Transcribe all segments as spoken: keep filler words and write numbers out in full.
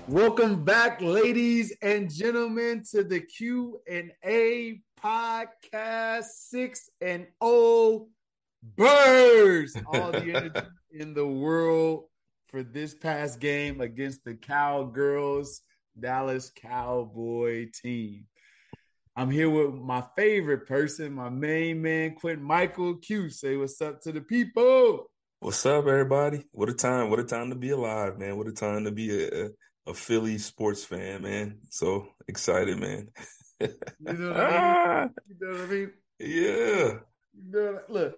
Welcome back, ladies and gentlemen, to the Q and A podcast. Six and O Birds. All the energy in the world for this past game against the Cowgirls Dallas Cowboy team. I'm here with my favorite person, my main man, Quentin Michael. Q, say what's up to the people. What's up, everybody? What a time! What a time to be alive, man! What a time to be a, a Philly sports fan, man! So excited, man! You know what I mean? You know what I mean? Yeah. You know, look,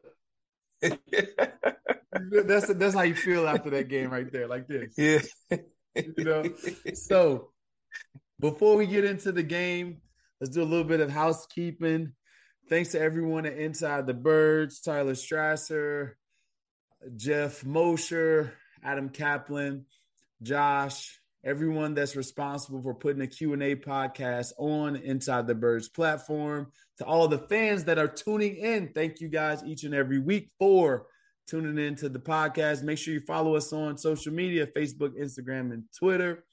that's that's how you feel after that game, right there, like this. Yeah. You know. So before we get into the game, let's do a little bit of housekeeping. Thanks to everyone at Inside the Birds, Tyler Strasser, Jeff Mosher, Adam Kaplan, Josh, everyone that's responsible for putting the Q and A podcast on Inside the Birds platform. To all the fans that are tuning in, thank you guys each and every week for tuning in to the podcast. Make sure you follow us on social media, Facebook, Instagram, and Twitter.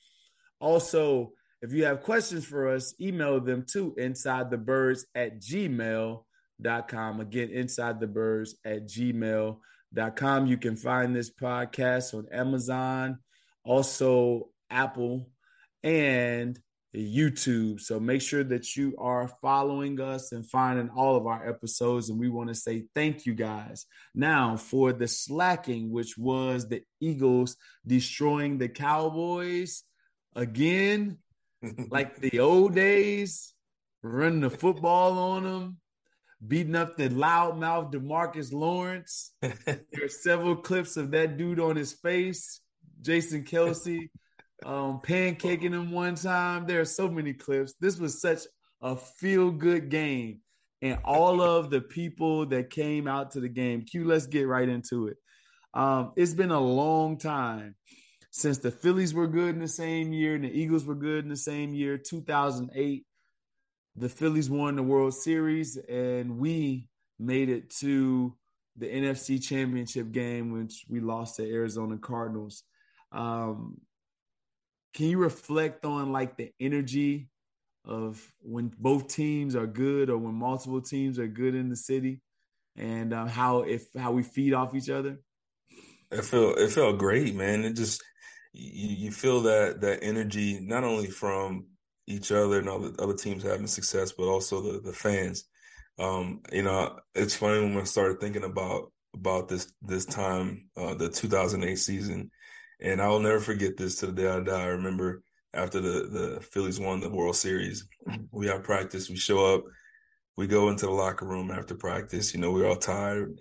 Also, if you have questions for us, email them to insidethebirds at gmail dot com. Again, insidethebirds at gmail dot com. You can find this podcast on Amazon, also Apple, and YouTube. So make sure that you are following us and finding all of our episodes. And we want to say thank you guys. Now, for the slacking, which was the Eagles destroying the Cowboys again, like the old days, running the football on them, beating up the loudmouth DeMarcus Lawrence. There are several clips of that dude on his face, Jason Kelce, um, pancaking him one time. There are so many clips. This was such a feel-good game. And all of the people that came out to the game, Q, let's get right into it. Um, it's been a long time since the Phillies were good in the same year and the Eagles were good in the same year, two thousand eight. The Phillies won the World Series, and we made it to the N F C Championship game, which we lost to Arizona Cardinals. Um, can you reflect on like the energy of when both teams are good or when multiple teams are good in the city, and uh, how if how we feed off each other? It felt it felt great, man. It just you, you feel that that energy not only from each other and all the other teams having success, but also the the fans. Um, you know, it's funny when I started thinking about about this this time, uh, the two thousand eight season, and I'll never forget this to the day I die. I remember after the the Phillies won the World Series, we have practice, we show up, we go into the locker room after practice. You know, we're all tired.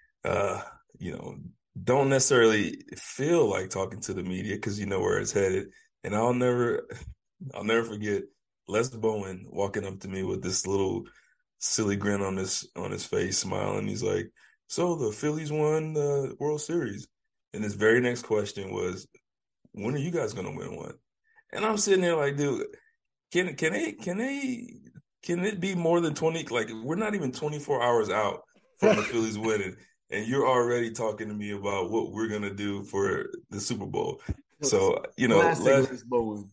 Uh, you know, don't necessarily feel like talking to the media because you know where it's headed. And I'll never, I'll never forget Les Bowen walking up to me with this little silly grin on his on his face, smiling. He's like, "So the Phillies won the World Series," and his very next question was, "When are you guys gonna win one?" And I'm sitting there like, dude, can can they can they can it be more than twenty? Like we're not even twenty-four hours out from the Phillies winning. And you're already talking to me about what we're gonna do for the Super Bowl. So you know, Classic Les, Les Bowen.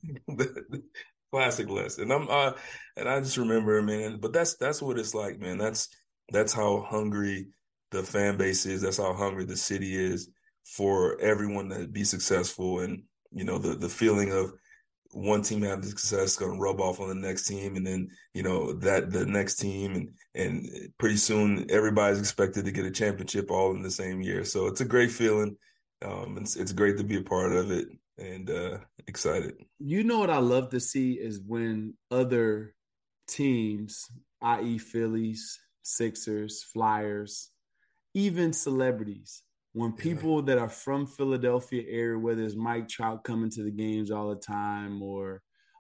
classic Les, and I'm uh, and I just remember, man. But that's that's what it's like, man. That's that's how hungry the fan base is. That's how hungry the city is for everyone to be successful, and you know the the feeling of one team having success is going to rub off on the next team, and then you know that the next team, and and pretty soon everybody's expected to get a championship all in the same year. So it's a great feeling. Um, it's it's great to be a part of it, and uh, excited. You know what I love to see is when other teams, that is. Phillies, Sixers, Flyers, even celebrities, when Yeah, people that are from Philadelphia area, whether it's Mike Trout coming to the games all the time, or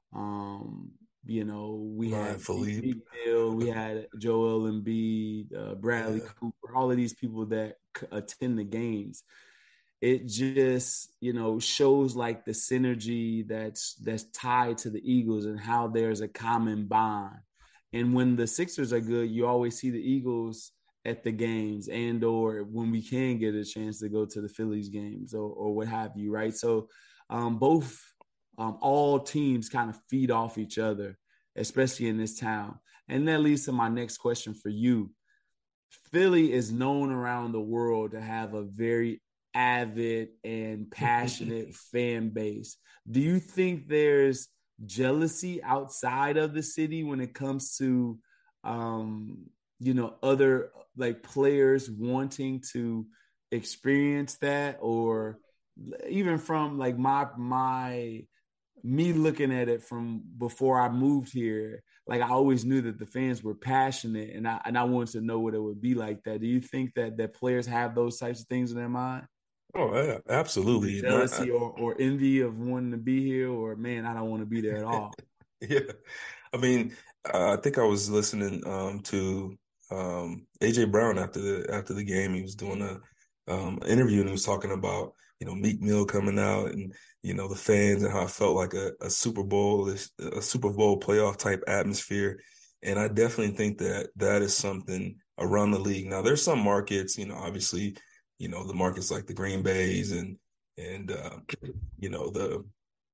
um, you know, we Ryan had Philippe. Meek Mill, we had Joel Embiid, uh, Bradley Yeah, Cooper, all of these people that c- attend the games. It just, you know, shows like the synergy that's that's tied to the Eagles and how there's a common bond. And when the Sixers are good, you always see the Eagles at the games, and or when we can get a chance to go to the Phillies games, or, or what have you, right? So um, both Um, all teams kind of feed off each other, especially in this town. And that leads to my next question for you. Philly is known around the world to have a very avid and passionate fan base. Do you think there's jealousy outside of the city when it comes to, um, you know, other like players wanting to experience that, or even from like my my me looking at it from before I moved here, like I always knew that the fans were passionate, and I and I wanted to know what it would be like that. Do you think that that players have those types of things in their mind? Oh, yeah, The absolutely. And I, I, jealousy or, or envy of wanting to be here, or man, I don't want to be there at all. yeah, I mean, uh, I think I was listening um, to um, A J Brown after the after the game. He was doing a um, interview and he was talking about you know Meek Mill coming out and you know the fans and how it felt like a, a Super Bowl, a Super Bowl playoff type atmosphere. And I definitely think that that is something around the league. Now, there's some markets, you know, obviously, you know, the markets like the Green Bays and and uh, you know the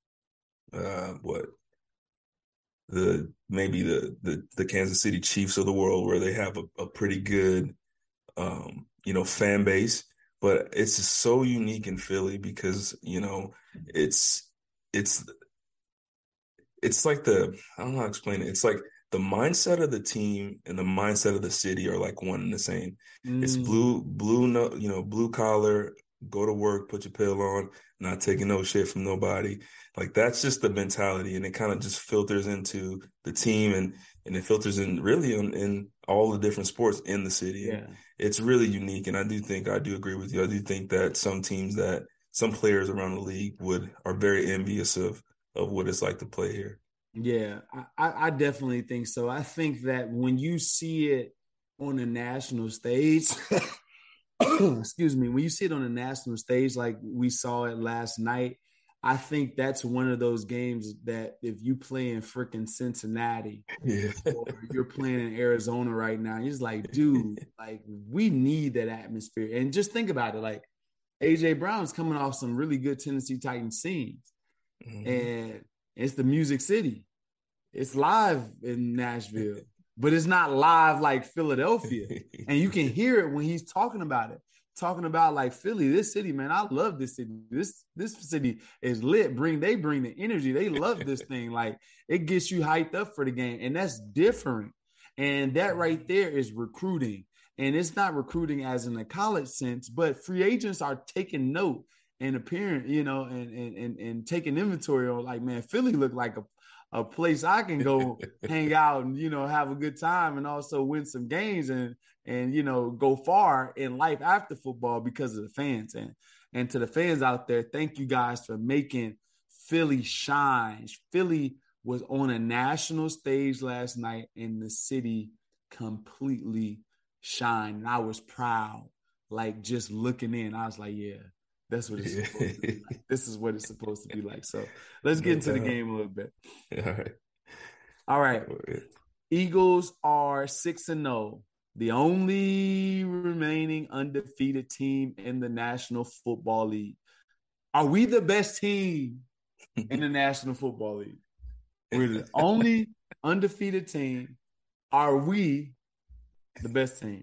uh, what the maybe the, the the Kansas City Chiefs of the world where they have a, a pretty good um, you know fan base, but it's just so unique in Philly because you know it's it's it's like the I don't know how to explain it. It's like the mindset of the team and the mindset of the city are like one and the same. It's Mm, blue, blue, no, you know, blue collar, go to work, put your pill on, not taking no shit from nobody. Like that's just the mentality, and it kind of just filters into the team, and and it filters in really in, in all the different sports in the city, and yeah. it's really unique. And I do think I do agree with you. I do think that some teams that some players around the league would are very envious of of what it's like to play here. Yeah, I, I definitely think so. I think that when you see it on a national stage, excuse me, when you see it on a national stage like we saw it last night, I think that's one of those games that if you play in freaking Cincinnati Yeah. or you're playing in Arizona right now, you're just like, dude, like we need that atmosphere. And just think about it, like A J Brown's coming off some really good Tennessee Titans scenes, hmm and it's the Music City. It's live in Nashville, but it's not live like Philadelphia. And you can hear it when he's talking about it. Talking about like Philly, this city, man. I love this city. This this city is lit. Bring they bring the energy. They love this thing. Like it gets you hyped up for the game, and that's different. And that right there is recruiting. And it's not recruiting as in a college sense, but free agents are taking note and appearing, you know, and and and, and taking inventory on like, man, Philly looked like a a place I can go hang out and you know have a good time and also win some games and and you know go far in life after football because of the fans. and and to the fans out there, thank you guys for making Philly shine. Philly was on a national stage last night and the city completely shined, and I was proud, like just looking in. I was like, yeah, that's what it's supposed to be like. This is what it's supposed to be like. So let's get No into the doubt. game a little bit. All right. All right. Eagles are six and zero, the only remaining undefeated team in the National Football League. Are we the best team in the National Football League? We're the only undefeated team. Are we the best team?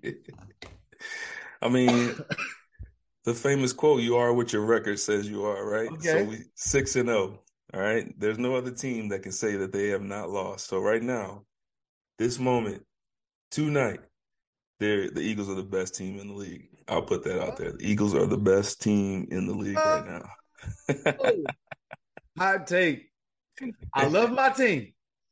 I mean, the famous quote, "You are what your record says you are," right? So Okay. we six and zero. All right. There's no other team that can say that they have not lost. So right now, this moment, tonight, they're the Eagles are the best team in the league. I'll put that out there. The Eagles are the best team in the league right now. Oh, hot take. I love my team.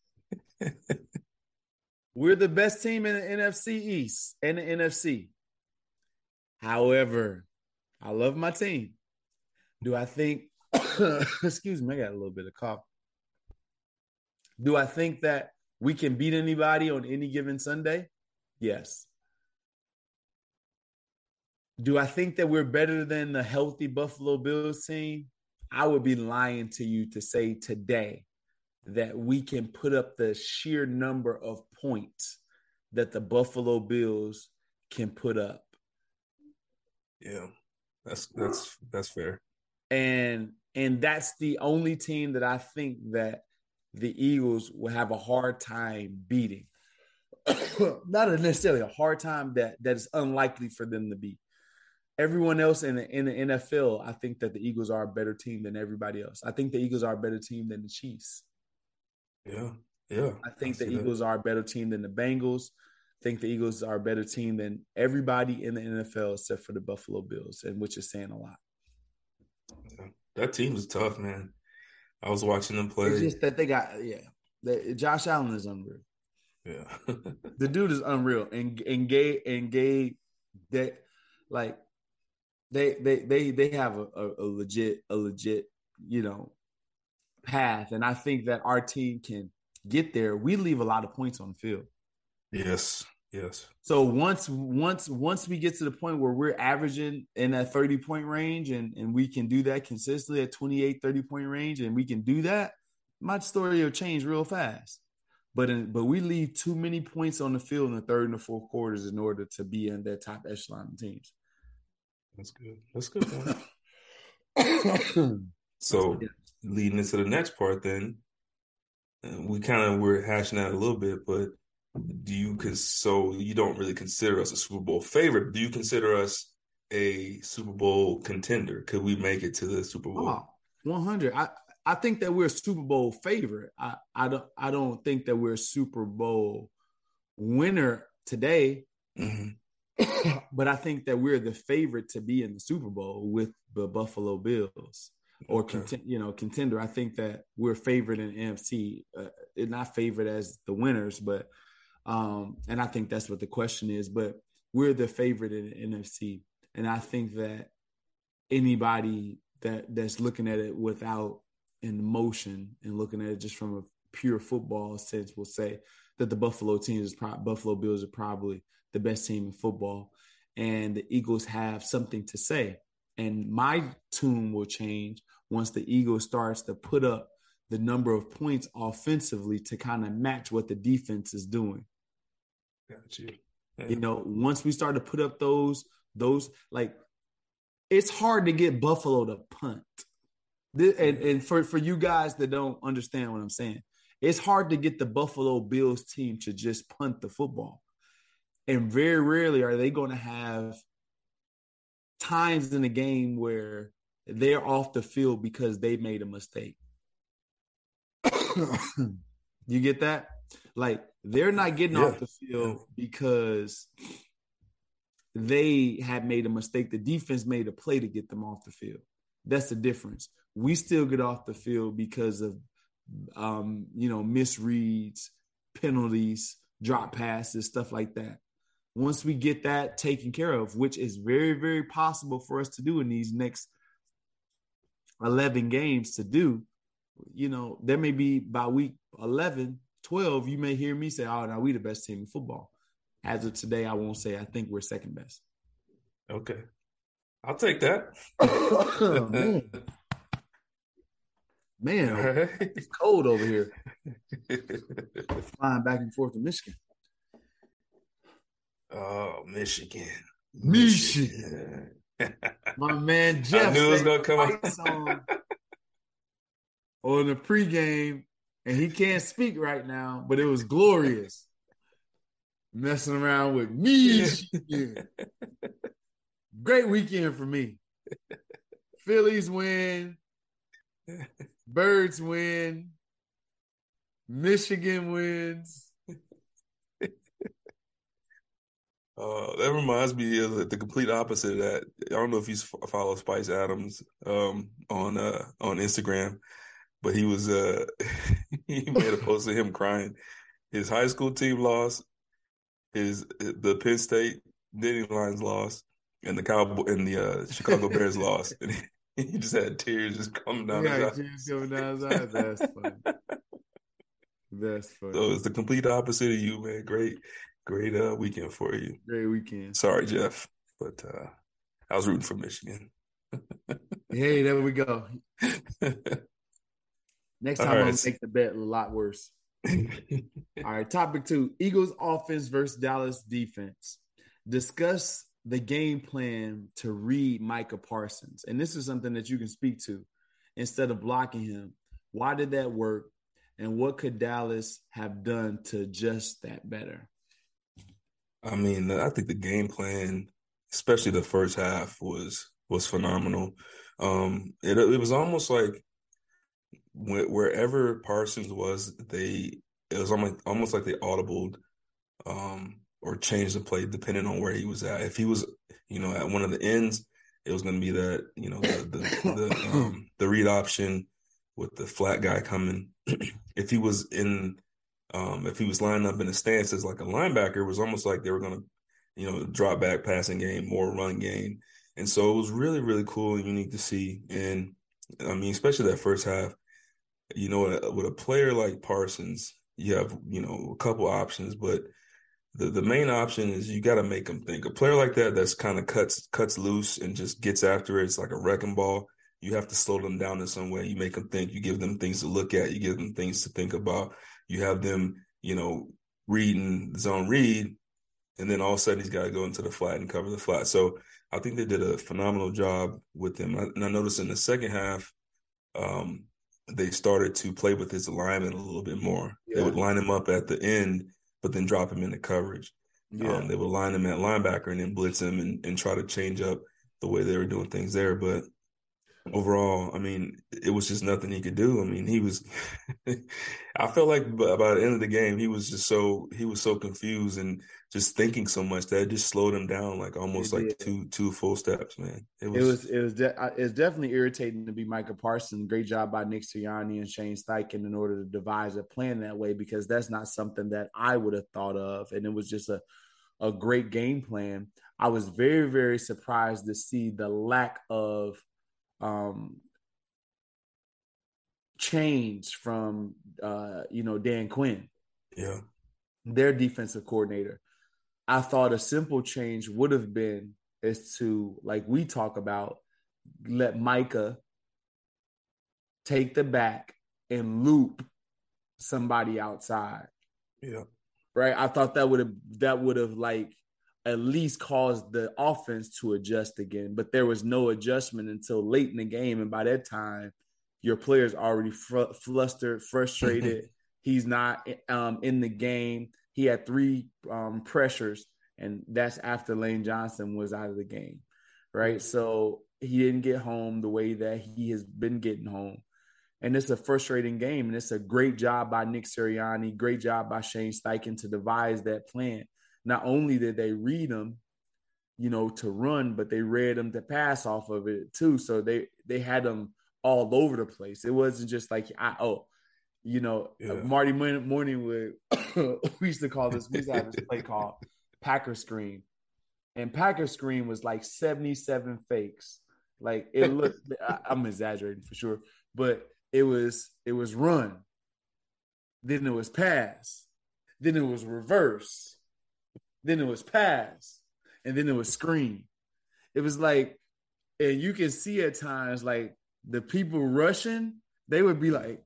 We're the best team in the N F C East and the N F C. However, I love my team. Do I think, excuse me, I got a little bit of cough. Do I think that we can beat anybody on any given Sunday? Yes. Do I think that we're better than the healthy Buffalo Bills team? I would be lying to you to say today that we can put up the sheer number of points that the Buffalo Bills can put up. Yeah, that's that's that's fair. And And that's the only team that I think that the Eagles will have a hard time beating. Not necessarily a hard time that that is unlikely for them to beat. Everyone else in the, in the N F L, I think that the Eagles are a better team than everybody else. I think the Eagles are a better team than the Chiefs. Yeah, yeah. I think I the Eagles that. are a better team than the Bengals. I think the Eagles are a better team than everybody in the N F L except for the Buffalo Bills, and which is saying a lot. Yeah. That team is tough, man. I was watching them play. It's just that they got, yeah. They, Josh Allen is unreal. Yeah. The dude is unreal. And and Gabe and Gabe, that like they they they they have a, a, a legit, a legit, you know, path. And I think that our team can get there. We leave a lot of points on the field. Yes. Yes. So once once once we get to the point where we're averaging in that thirty point range and, and we can do that consistently at twenty-eight, thirty point range, and we can do that, my story will change real fast. But in, but we leave too many points on the field in the third and the fourth quarters in order to be in that top echelon teams. That's good. That's good. So yeah. Leading into the next part, then we kind of were hashing out a little bit, but do you cause so you don't really consider us a Super Bowl favorite? Do you consider us a Super Bowl contender? Could we make it to the Super Bowl? Oh, one hundred. I I think that we're a Super Bowl favorite. I, I don't I don't think that we're a Super Bowl winner today. Mm-hmm. But I think that we're the favorite to be in the Super Bowl with the Buffalo Bills or okay. content, you know, contender. I think that we're favored in N F C, uh, not favored as the winners, but um, and I think that's what the question is. But we're the favorite in the N F C, and I think that anybody that that's looking at it without an emotion and looking at it just from a pure football sense will say that the Buffalo team is pro- Buffalo Bills are probably the best team in football, and the Eagles have something to say. And my tune will change once the Eagles starts to put up the number of points offensively to kind of match what the defense is doing. Got you. Yeah. You know, once we start to put up those, those like, it's hard to get Buffalo to punt. This, and, and for, for you guys that don't understand what I'm saying, it's hard to get the Buffalo Bills team to just punt the football. And very rarely are they going to have times in the game where they're off the field because they made a mistake. You get that? Like, they're not getting yeah. off the field because they had made a mistake. The defense made a play to get them off the field. That's the difference. We still get off the field because of, um, you know, misreads, penalties, drop passes, stuff like that. Once we get that taken care of, which is very, very possible for us to do in these next eleven games to do, you know, there may be by week eleven, twelve, you may hear me say, oh, now we the best team in football. As of today, I won't say I think we're second best. Okay. I'll take that. Oh, man. Man, right. It's cold over here. Flying back and forth to Michigan. Oh, Michigan. Michigan. Michigan. My man Jeff I knew it was gonna come up on, on the pregame, and he can't speak right now, but it was glorious. Messing around with Michigan. Great weekend for me. Phillies win. Birds win. Michigan wins. Uh, that reminds me of the complete opposite of that. I don't know if you follow Spice Adams um, on uh, on Instagram, but he was uh, he made a post of him crying. His high school team lost, his the Penn State Nittany Lions lost, and the Cowboy and the uh, Chicago Bears lost. And he, he just had tears just coming down yeah, his eyes. Tears coming down his eyes. That's funny. That's funny. So it's the complete opposite of you, man. Great. Great uh, weekend for you. Great weekend. Sorry, Jeff, but uh, I was rooting for Michigan. Hey, there we go. Next time right. I'm going to make the bet a lot worse. All right, topic two, Eagles offense versus Dallas defense. Discuss the game plan to read Micah Parsons. And this is something that you can speak to. instead of blocking him. Why did that work? And what could Dallas have done to adjust that better? I mean, I think the game plan, especially the first half, was was phenomenal. Um, it it was almost like wherever Parsons was, they it was almost almost like they audibled um, or changed the play depending on where he was at. If he was, you know, at one of the ends, it was going to be that, you know, the the the, um, the read option with the flat guy coming. If he was in, um, if he was lining up in the stance as like a linebacker, it was almost like they were going to, you know, drop back passing game, more run game. And so it was really, really cool and unique to see. And I mean, especially that first half, you know, with a player like Parsons, you have, you know, a couple options, but the, the main option is you got to make them think. A player like that that's kind of cuts cuts loose and just gets after it, it's like a wrecking ball. You have to slow them down in some way. You make them think. You give them things to look at. You give them things to think about. You have them, you know, reading zone read, and then all of a sudden he's got to go into the flat and cover the flat. So I think they did a phenomenal job with him. And I noticed in the second half, um, they started to play with his alignment a little bit more. Yeah. They would line him up at the end, but then drop him into coverage. Yeah. Um, they would line him at linebacker and then blitz him and, and try to change up the way they were doing things there. But overall, I mean, it was just nothing he could do. I mean, he was – I felt like by the end of the game, he was just so – he was so confused and just thinking so much that it just slowed him down like almost it like did. two two full steps, man. It was – It was, it was de- it's definitely irritating to be Micah Parsons. Great job by Nick Sirianni and Shane Steichen in order to devise a plan that way, because that's not something that I would have thought of. And it was just a, a great game plan. I was very, very surprised to see the lack of – um, change from, uh, you know, Dan Quinn, yeah, their defensive coordinator. I thought a simple change would have been is to, like we talk about, let Micah take the back and loop somebody outside. Yeah. Right. I thought that would have, that would have like at least caused the offense to adjust again, but there was no adjustment until late in the game. And by that time, your player's already fr- flustered, frustrated. He's not um, in the game. He had three um, pressures, and that's after Lane Johnson was out of the game, right? So he didn't get home the way that he has been getting home. And it's a frustrating game, and it's a great job by Nick Sirianni, great job by Shane Steichen to devise that plan. Not only did they read them, you know, to run, but they read them to pass off of it too. So they they had them all over the place. It wasn't just like, I, oh, you know, yeah. Marty Morning would, we used to call this, we used to have this play called Packer Screen. And Packer Screen was like seventy-seven fakes. Like it looked, I, I'm exaggerating for sure, but it was, it was run. Then it was pass. Then it was reverse. Then it was pass, and then it was screen. It was like, and you can see at times, like, the people rushing, they would be like,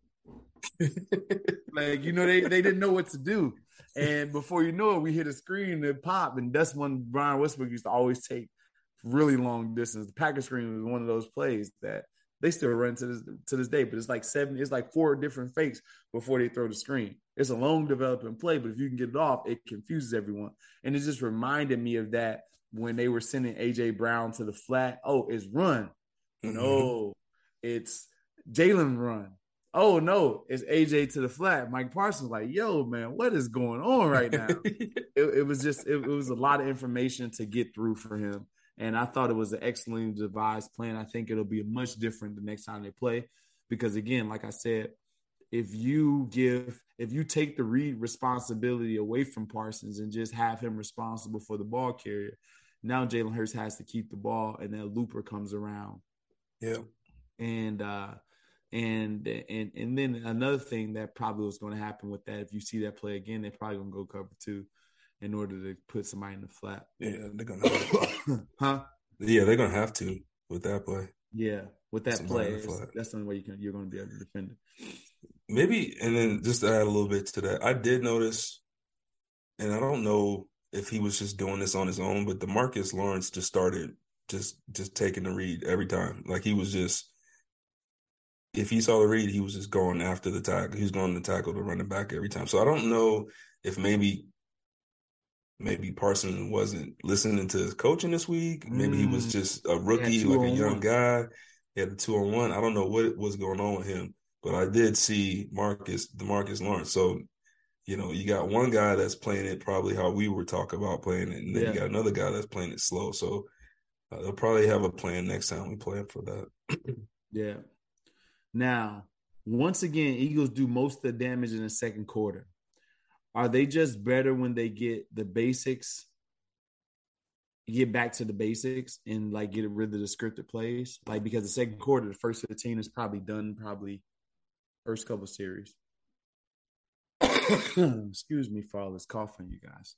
like, you know, they, they didn't know what to do. And before you know it, we hit a screen and pop, and that's when Brian Westbrook used to always take really long distance. The Packer screen was one of those plays that they still run to this to this day, but it's like seven, it's like four different fakes before they throw the screen. It's a long developing play, but if you can get it off, it confuses everyone. And it just reminded me of that when they were sending A J Brown to the flat. Oh, it's run. Mm-hmm. No, it's Jalen run. Oh, no, it's A J to the flat. Mike Parsons like, yo, man, what is going on right now? it, it was just, it, it was a lot of information to get through for him. And I thought it was an excellently devised plan. I think it'll be much different the next time they play. Because, again, like I said, if you give – if you take the read responsibility away from Parsons and just have him responsible for the ball carrier, now Jalen Hurts has to keep the ball, and that looper comes around. Yeah. And uh, and and and then another thing that probably was going to happen with that, if you see that play again, they're probably going to go cover two in order to put somebody in the flat. Yeah, they're gonna have to. Huh? Yeah, they're gonna have to with that play. Yeah, with that play, that's the only way you can you're gonna be able to defend it. Maybe, and then just to add a little bit to that, I did notice, and I don't know if he was just doing this on his own, but DeMarcus Lawrence just started just just taking the read every time. Like he was just if he saw the read, he was just going after the tackle. He was going to tackle the running back every time. So I don't know if maybe maybe Parsons wasn't listening to his coaching this week. Maybe he was Mm, just a yeah, rookie, two like a on young one. guy. He had the two on one. I don't know what was going on with him, but I did see Marcus, DeMarcus Lawrence. So, you know, you got one guy that's playing it probably how we were talking about playing it, and then you Yeah, got another guy that's playing it slow. So uh, they'll probably have a plan next time we play him for that. yeah. Now, once again, Eagles do most of the damage in the second quarter. Are they just better when they get the basics, get back to the basics and like get rid of the scripted plays? Like because the second quarter, the first fifteen is probably done, probably first couple series. Excuse me for all this coughing, you guys.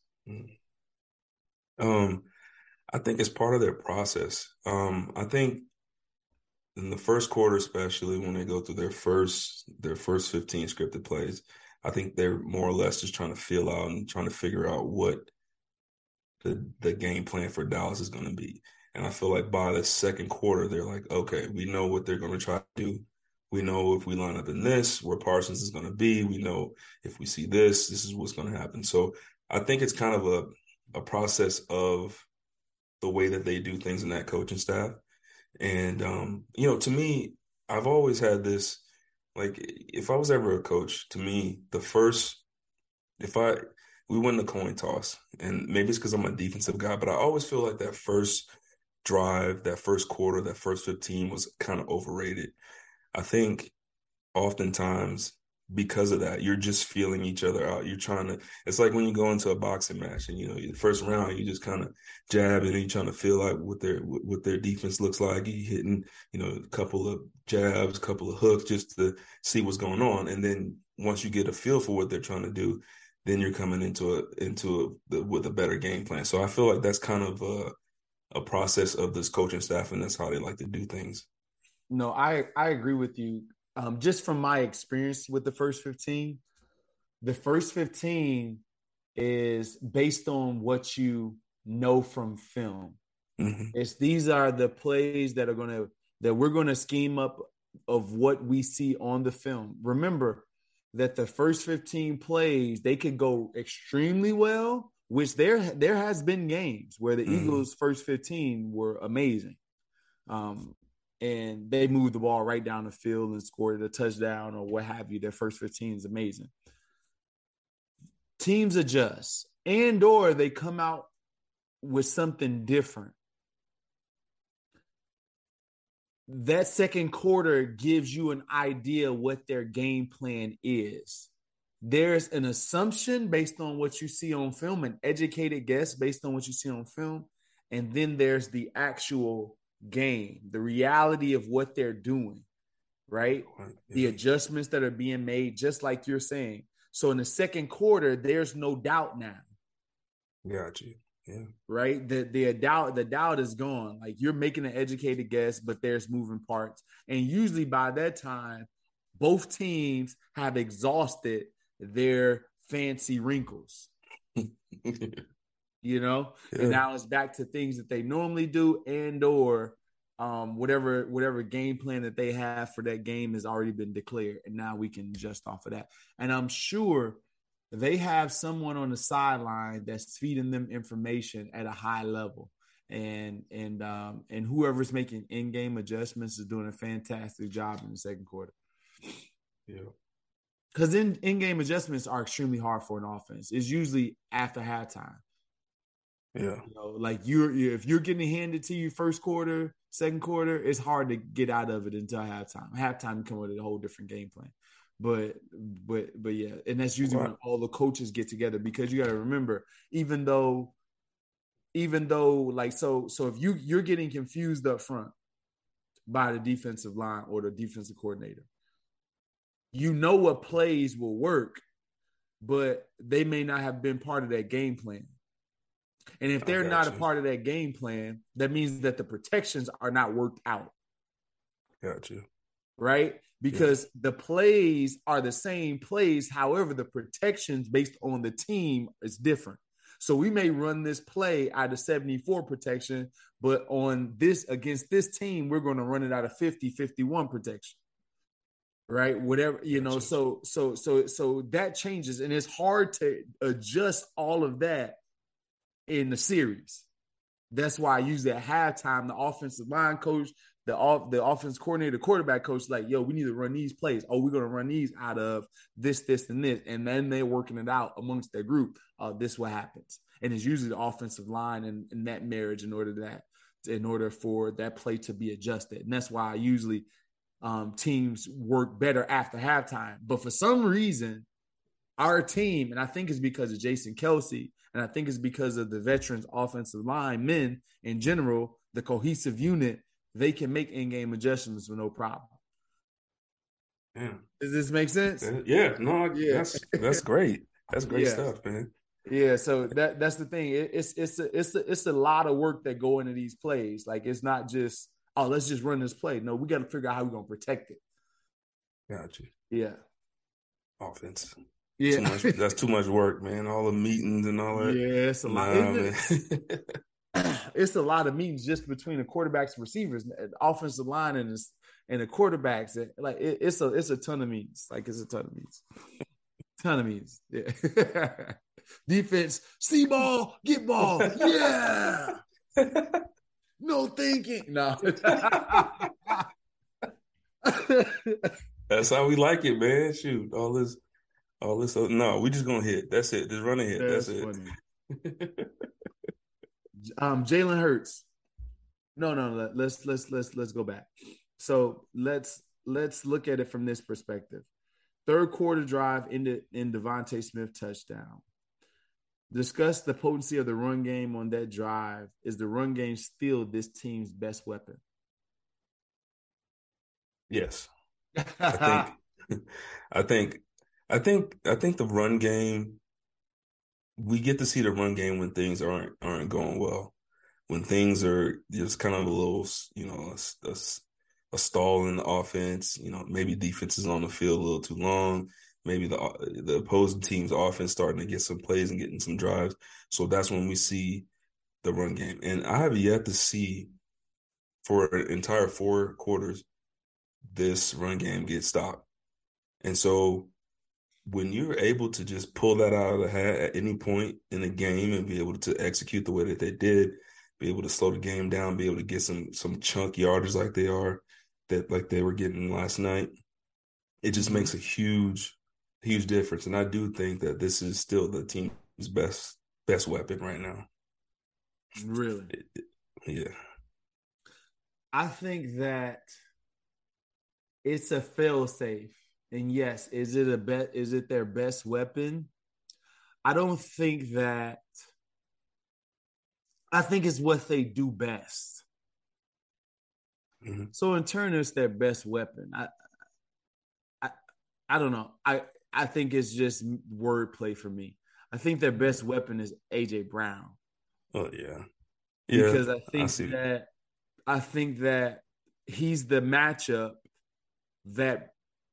Um, I think it's part of their process. Um, I think in the first quarter, especially when they go through their first their first fifteen scripted plays, I think they're more or less just trying to feel out and trying to figure out what the the game plan for Dallas is going to be. And I feel like by the second quarter, they're like, okay, we know what they're going to try to do. We know if we line up in this, where Parsons is going to be. We know if we see this, this is what's going to happen. So I think it's kind of a a process of the way that they do things in that coaching staff. And, um, you know, to me, I've always had this, like, if I was ever a coach, to me, the first, if I, we win the coin toss, and maybe it's because I'm a defensive guy, but I always feel like that first drive, that first quarter, that first fifteen was kind of overrated. I think oftentimes because of that, you're just feeling each other out. You're trying to, it's like when you go into a boxing match and, you know, the first round, you just kind of jab and you're trying to feel like what their, what their defense looks like. You hitting, you know, a couple of jabs, a couple of hooks just to see what's going on. And then once you get a feel for what they're trying to do, then you're coming into a, into a, with a better game plan. So I feel like that's kind of a, a process of this coaching staff, and that's how they like to do things. No, I I agree with you. Um, just from my experience with the first fifteen, the first fifteen is based on what you know from film. Mm-hmm. It's these are the plays that are gonna that we're gonna scheme up of what we see on the film. Remember that the first fifteen plays they could go extremely well, which there there has been games where the Mm-hmm. Eagles' first fifteen were amazing. Um, and they moved the ball right down the field and scored a touchdown or what have you. Their first fifteen is amazing. Teams adjust and or they come out with something different. That second quarter gives you an idea what their game plan is. There's an assumption based on what you see on film, an educated guess based on what you see on film, and then there's the actual game, the reality of what they're doing, right? Yeah. The adjustments that are being made, just like you're saying. So in the second quarter, there's no doubt now. Got you. Yeah. Right. The the doubt the doubt is gone. Like you're making an educated guess, but there's moving parts. And usually by that time, both teams have exhausted their fancy wrinkles. You know, Yeah. and now it's back to things that they normally do, and or um, whatever whatever game plan that they have for that game has already been declared, and now we can adjust off of that. And I'm sure they have someone on the sideline that's feeding them information at a high level, and and um, and whoever's making in-game adjustments is doing a fantastic job in the second quarter. Yeah. Because in in-game adjustments are extremely hard for an offense. It's usually after halftime. Yeah. You know, like you're, you're if you're getting handed to you first quarter, second quarter, it's hard to get out of it until halftime. Halftime, you come with a whole different game plan. But but but yeah, and that's usually Right. when all the coaches get together because you got to remember, even though even though like so so if you you're getting confused up front by the defensive line or the defensive coordinator, you know what plays will work, but they may not have been part of that game plan. And if I they're not got a you. part of that game plan, that means that the protections are not worked out. Got you. Right? Yeah. Because the plays are the same plays. However, the protections based on the team is different. So we may run this play out of seventy-four protection, but on this against this team, we're going to run it out of fifty, fifty-one protection. right? Whatever, you know, Gotcha. so so so so that changes, and it's hard to adjust all of that in the series. That's why usually at halftime, the offensive line coach, the off the offense coordinator, the quarterback coach, like, yo, we need to run these plays. Oh, we're gonna run these out of this, this, and this, and then they're working it out amongst their group. Uh, this what happens, and it's usually the offensive line and, and that marriage in order that in order for that play to be adjusted, and that's why usually um, teams work better after halftime. But for some reason, our team, and I think it's because of Jason Kelce, and I think it's because of the veterans offensive line men in general, the cohesive unit, they can make in-game adjustments with no problem. Yeah. Does this make sense? Yeah, no, Yeah. that's that's great. That's great yeah. stuff, man. Yeah, so that that's the thing. It, it's it's a, it's a, it's a lot of work that go into these plays. Like, it's not just, oh, let's just run this play. No, we got to figure out how we're gonna protect it. Gotcha. Yeah. Offense. Yeah. Too much, that's too much work, man. All the meetings and all that. Yeah, it's a nah, lot. Man. It's a lot of meetings just between the quarterbacks and receivers, the offensive line and the, and the quarterbacks. Like, it, it's a it's a ton of meetings. Like, it's a ton of meetings. Ton of meetings. Yeah. Defense, see ball, get ball. Yeah. No thinking. No. That's how we like it, man. Shoot, all this, all this. No, we just gonna hit. That's it. Just run and hit. That's, That's it. um, Jalen Hurts. No, no. Let's let's let's let's go back. So let's let's look at it from this perspective. Third quarter drive into in Devontae Smith touchdown. Discuss the potency of the run game on that drive. Is the run game still this team's best weapon? Yes. I think I think I think I think the run game, we get to see the run game when things aren't aren't going well. When things are just kind of a little, you know, a, a, a stall in the offense, you know, maybe defense is on the field a little too long. Maybe the the opposing team's offense starting to get some plays and getting some drives. So that's when we see the run game. And I have yet to see, for an entire four quarters, this run game get stopped. And so when you're able to just pull that out of the hat at any point in the game and be able to execute the way that they did, be able to slow the game down, be able to get some some chunk yardage like they are, that like they were getting last night, it just mm-hmm. makes a huge, huge difference. And I do think that this is still the team's best best weapon right now. Really? It, it, yeah. I think that it's a fail-safe. And yes, is it a bet? Is it their best weapon? I don't think that. I think it's what they do best. Mm-hmm. So in turn, it's their best weapon. I, I, I don't know. I, I think it's just wordplay for me. I think their best weapon is A J Brown. Oh yeah, yeah. Because I think I that I think that he's the matchup that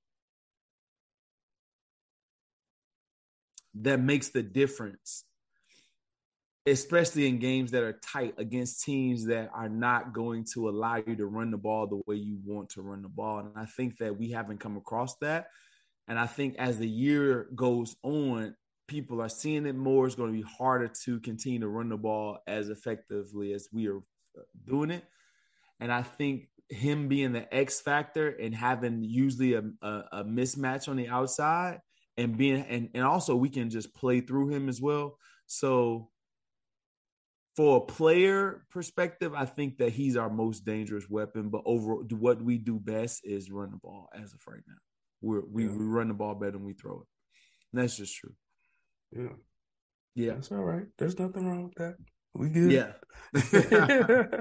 that makes the difference, especially in games that are tight against teams that are not going to allow you to run the ball the way you want to run the ball. And I think that we haven't come across that. And I think as the year goes on, people are seeing it more. It's going to be harder to continue to run the ball as effectively as we are doing it. And I think him being the X factor and having usually a, a, a mismatch on the outside and being, and, and also we can just play through him as well. So for a player perspective, I think that he's our most dangerous weapon, but over what we do best is run the ball as of right now. We're, we yeah. we run the ball better than we throw it. And that's just true. Yeah. Yeah. That's all right. There's nothing wrong with that. We good. Yeah.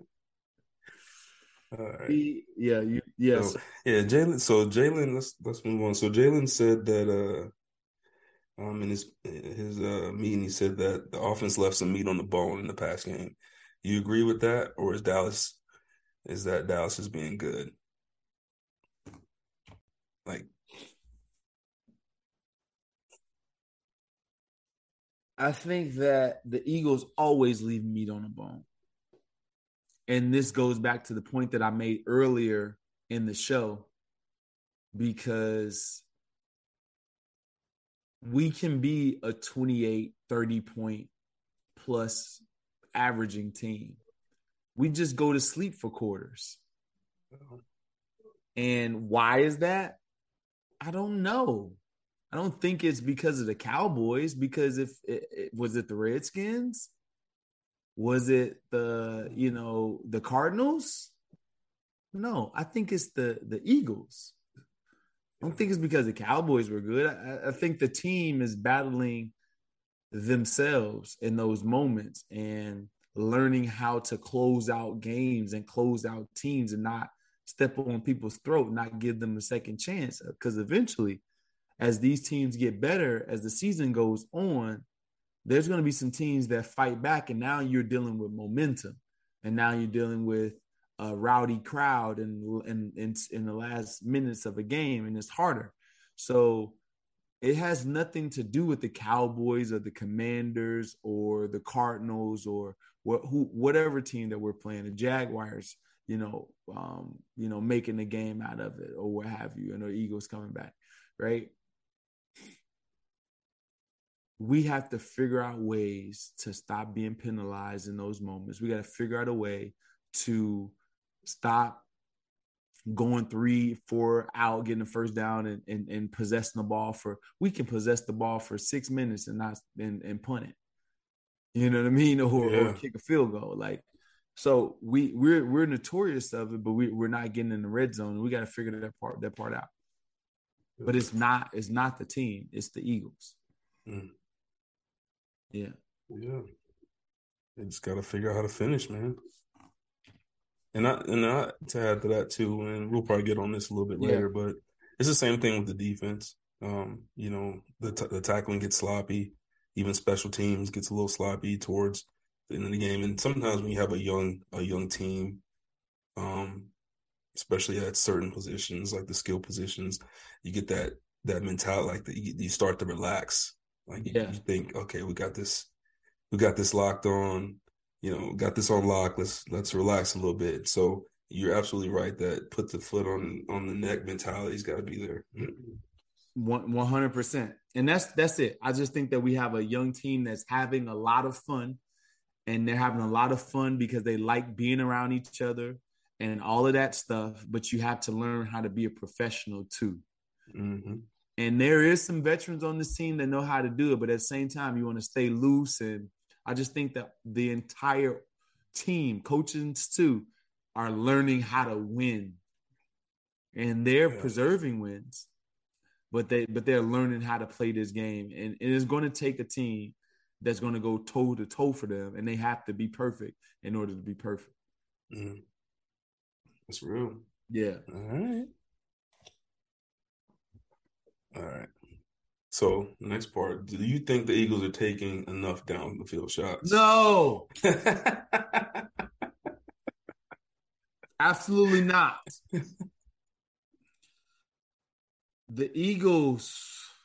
All right. He, yeah, you, yes. So, yeah, Jalen. So Jalen, let's let's move on. So Jalen said that uh, um, in his his uh meeting, he said that the offense left some meat on the bone in the past game. You agree with that, or is Dallas is that Dallas is being good? Like, I think that the Eagles always leave meat on the bone. And this goes back to the point that I made earlier in the show because we can be a twenty-eight, thirty point plus averaging team. We just go to sleep for quarters. And why is that? I don't know. I don't think it's because of the Cowboys, because if it, it, was it the Redskins? Was it the, you know, the Cardinals? No, I think it's the the Eagles. I don't think it's because the Cowboys were good. I, I think the team is battling themselves in those moments and learning how to close out games and close out teams and not step on people's throat, not give them a second chance. Because eventually, as these teams get better, as the season goes on, there's going to be some teams that fight back, and now you're dealing with momentum, and now you're dealing with a rowdy crowd in, in, in, in the last minutes of a game, and it's harder. So it has nothing to do with the Cowboys or the Commanders or the Cardinals or what, who, whatever team that we're playing, the Jaguars, you know, um, you know, making the game out of it or what have you, and the Eagles coming back, right? We have to figure out ways to stop being penalized in those moments. We got to figure out a way to stop going three, four out, getting the first down and, and, and possessing the ball for, we can possess the ball for six minutes and not, and, and punt it. You know what I mean? Or, yeah. or kick a field goal. Like, so we, we're, we're notorious of it, but we, we're not getting in the red zone. We got to figure that part, that part out. But it's not, it's not the team. It's the Eagles. Mm. Yeah. Yeah. They just got to figure out how to finish, man. And I, and I, to add to that too, and we'll probably get on this a little bit later, yeah. but it's the same thing with the defense. Um, you know, the, t- the tackling gets sloppy. Even special teams gets a little sloppy towards the end of the game. And sometimes when you have a young, a young team, um, especially at certain positions, like the skill positions, you get that, that mentality, like the, you, you start to relax. Like you, yeah. you think, okay, we got this, we got this locked on. You know, got this on lock. Let's let's relax a little bit. So you're absolutely right that put the foot on on the neck mentality's got to be there. One one hundred percent, and that's that's it. I just think that we have a young team that's having a lot of fun, and they're having a lot of fun because they like being around each other and all of that stuff. But you have to learn how to be a professional too. Mm-hmm. And there is some veterans on this team that know how to do it, but at the same time, you want to stay loose. And I just think that the entire team, coaches too, are learning how to win, and they're yeah. preserving wins, but they but they're learning how to play this game, and it is going to take a team that's going to go toe to toe for them, and they have to be perfect in order to be perfect. Mm. That's real. Yeah. All right. All right. So, next part, do you think the Eagles are taking enough down the field shots? No. Absolutely not. The Eagles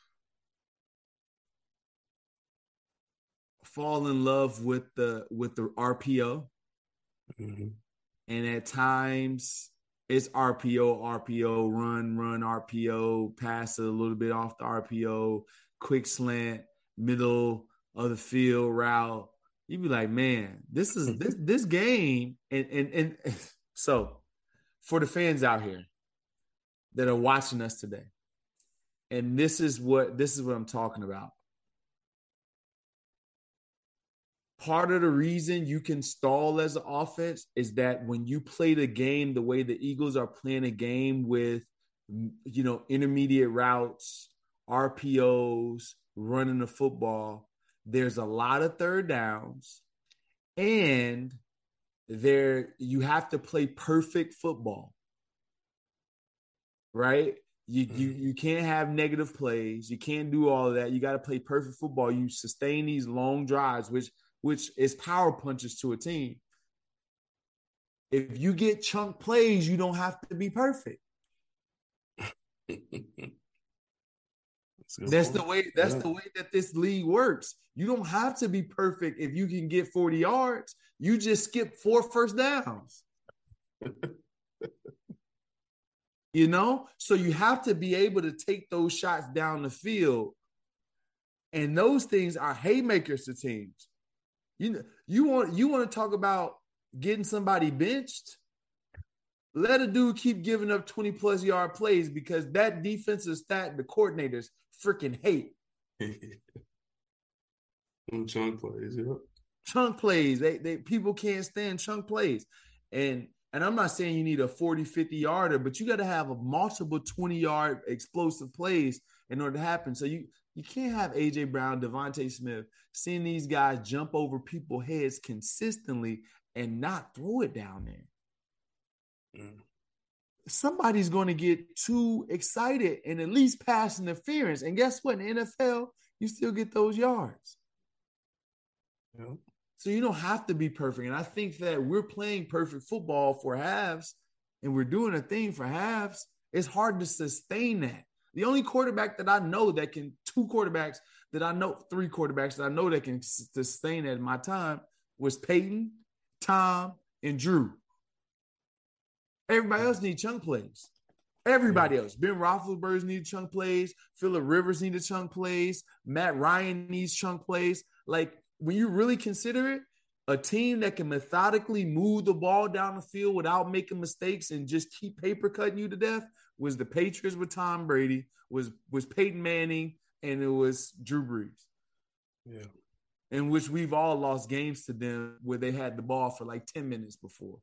fall in love with the with the R P O. Mm-hmm. And at times it's R P O, R P O, run, run, R P O, pass a little bit off the R P O, quick slant, middle of the field route. You'd be like, man, this is this this game. And, and, and so for the fans out here that are watching us today, and this is what this is what I'm talking about. Part of the reason you can stall as an offense is that when you play the game the way the Eagles are playing a game with, you know, intermediate routes, R P Os, running the football, there's a lot of third downs, and there you have to play perfect football, right? You, you you can't have negative plays. You can't do all of that. You got to play perfect football. You sustain these long drives, which which is power punches to a team. If you get chunk plays, you don't have to be perfect. That's the way, that's yeah. the way that this league works. You don't have to be perfect if you can get forty yards. You just skip four first downs. You know, so you have to be able to take those shots down the field, and those things are haymakers to teams. You you want you want to talk about getting somebody benched? Let a dude keep giving up twenty plus yard plays because that defensive stat the coordinators freaking hate. Chunk plays, yeah. Chunk plays. They they people can't stand chunk plays. And and I'm not saying you need a forty, fifty yarder, but you got to have a multiple twenty yard explosive plays in order to happen. So you you can't have A J Brown, Devontae Smith, seeing these guys jump over people's heads consistently and not throw it down there. Mm. Somebody's going to get too excited and at least pass interference. And guess what? In the N F L, you still get those yards. Yep. So you don't have to be perfect. And I think that we're playing perfect football for halves and we're doing a thing for halves. It's hard to sustain that. The only quarterback that I know that can, two quarterbacks that I know, three quarterbacks that I know that can sustain at my time was Peyton, Tom, and Drew. Everybody else needs chunk plays. Everybody else. Ben Roethlisberger needs chunk plays. Phillip Rivers needs chunk plays. Matt Ryan needs chunk plays. Like, when you really consider it, a team that can methodically move the ball down the field without making mistakes and just keep paper cutting you to death was the Patriots with Tom Brady, was was Peyton Manning, and it was Drew Brees. Yeah. In which we've all lost games to them where they had the ball for like ten minutes before.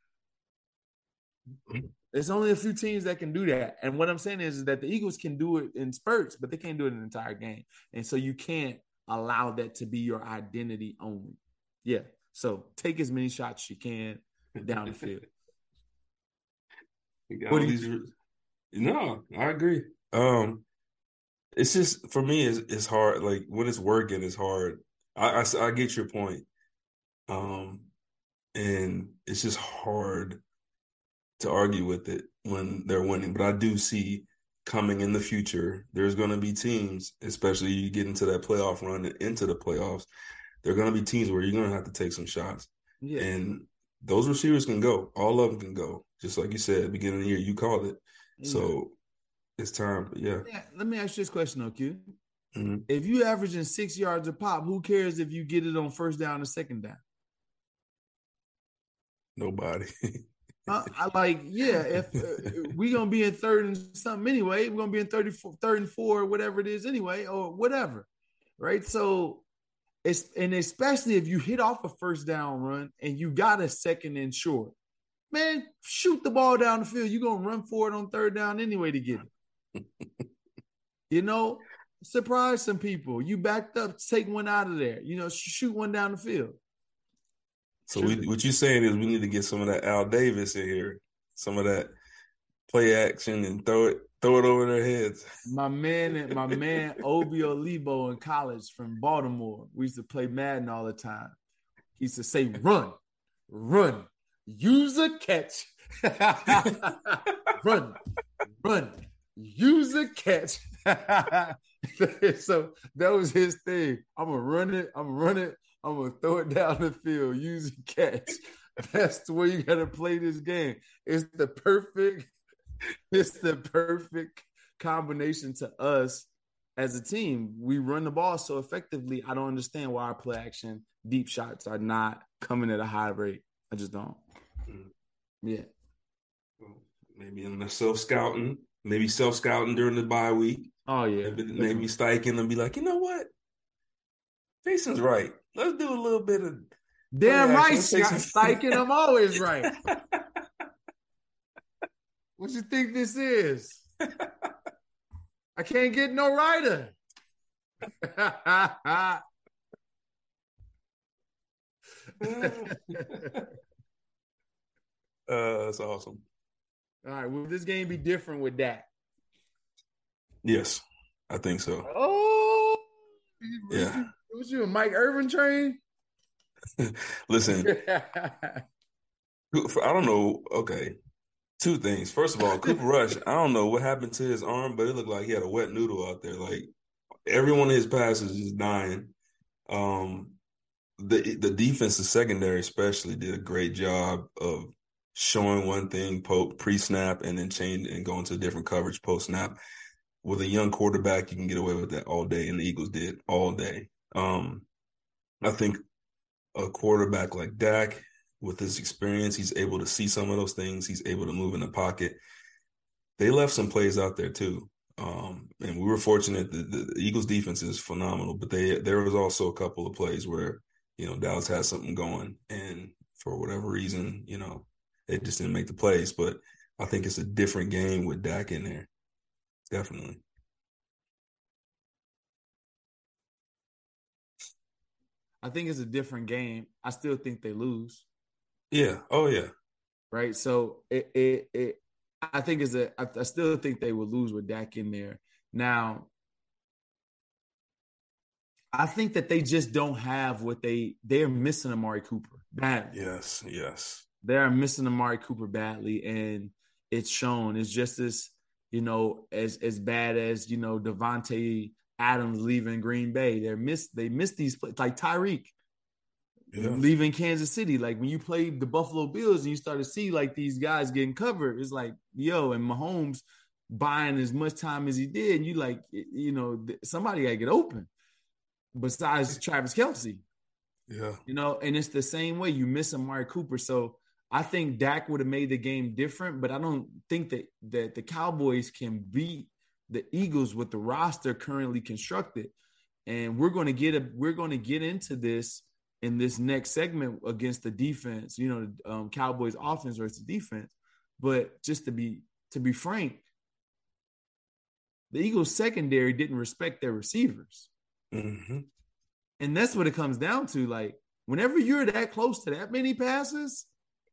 There's only a few teams that can do that. And what I'm saying is, is that the Eagles can do it in spurts, but they can't do it in an entire game. And so you can't allow that to be your identity only. Yeah. So take as many shots as you can down the field. What do you No, I agree. Um, it's just, for me, it's, it's hard. Like, when it's working, it's hard. I, I, I get your point. Um, and it's just hard to argue with it when they're winning. But I do see coming in the future, there's going to be teams, especially you get into that playoff run and into the playoffs, there are going to be teams where you're going to have to take some shots. Yeah. And those receivers can go. All of them can go. Just like you said at the beginning of the year, you called it. Yeah. So it's time. But yeah. yeah. Let me ask you this question, O Q. Mm-hmm. If you averaging six yards a pop, who cares if you get it on first down or second down? Nobody. Uh, I like, yeah, if uh, we're going to be in third and something anyway, we're going to be in thirty-four, third and four, whatever it is anyway, or whatever, right? So, it's and especially if you hit off a first down run and you got a second and short, man, shoot the ball down the field. You're going to run for it on third down anyway to get it. You know, surprise some people. You backed up, take one out of there. You know, shoot one down the field. So we, what you're saying is we need to get some of that Al Davis in here, some of that play action, and throw it throw it over their heads. My man, my man Obi Olibo in college from Baltimore, we used to play Madden all the time. He used to say, "Run, run, use a catch, run, run, use a catch." So that was his thing. I'm gonna run it. I'm gonna run it. I'm going to throw it down the field, use a catch. That's the way you got to play this game. It's the perfect, it's the perfect combination to us as a team. We run the ball so effectively. I don't understand why our play action deep shots are not coming at a high rate. I just don't. Yeah. Well, maybe in the self-scouting, maybe self-scouting during the bye week. Oh, yeah. Maybe, maybe Steichen and be like, you know what? Jason's right. Let's do a little bit of damn right, Steichen. I'm always right. What you think this is? I can't get no rider. uh, that's awesome. All right, will this game be different with that? Yes, I think so. Oh, yeah. Was you a Mike Irvin train? Listen, I don't know. Okay, two things. First of all, Cooper Rush, I don't know what happened to his arm, but it looked like he had a wet noodle out there. Like, every one of his passes is dying. Um, the the defensive secondary especially did a great job of showing one thing po- pre-snap and then change and going to different coverage post-snap. With a young quarterback, you can get away with that all day, and the Eagles did all day. Um, I think a quarterback like Dak, with his experience, he's able to see some of those things. He's able to move in the pocket. They left some plays out there too. Um, and we were fortunate that the, the Eagles defense is phenomenal, but they there was also a couple of plays where, you know, Dallas had something going, and for whatever reason, you know, they just didn't make the plays. But I think it's a different game with Dak in there. Definitely. I think it's a different game. I still think they lose. Yeah. Oh yeah. Right. So it it, it I think is a I, I still think they will lose with Dak in there. Now, I think that they just don't have what they they're missing Amari Cooper badly. Yes, yes. They are missing Amari Cooper badly, and it's shown. It's just as, you know, as as bad as, you know, Devontae Adams leaving Green Bay. They're miss they miss these plays, like Tyreek Yes. leaving Kansas City. Like when you played the Buffalo Bills and you start to see like these guys getting covered, it's like, yo, and Mahomes buying as much time as he did, and you like, you know, somebody got to get open besides Travis Kelce. Yeah. You know, and it's the same way. You miss Amari Cooper. So I think Dak would have made the game different, but I don't think that that the Cowboys can beat the Eagles with the roster currently constructed. And we're going to get a we're going to get into this in this next segment against the defense, you know, um, Cowboys offense versus defense. But just to be to be frank, the Eagles secondary didn't respect their receivers. Mm-hmm. And that's what it comes down to. Like, whenever you're that close to that many passes,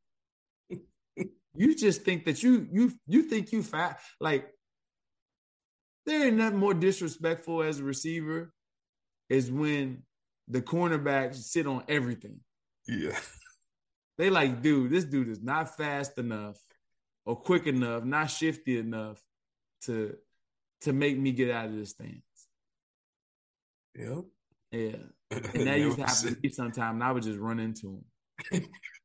you just think that you you you think you fat. Like, there ain't nothing more disrespectful as a receiver is when the cornerbacks sit on everything. Yeah. They like, dude, this dude is not fast enough or quick enough, not shifty enough to to make me get out of this stance. Yep. Yeah. And that used to happen to me sometimes, and I would just run into him.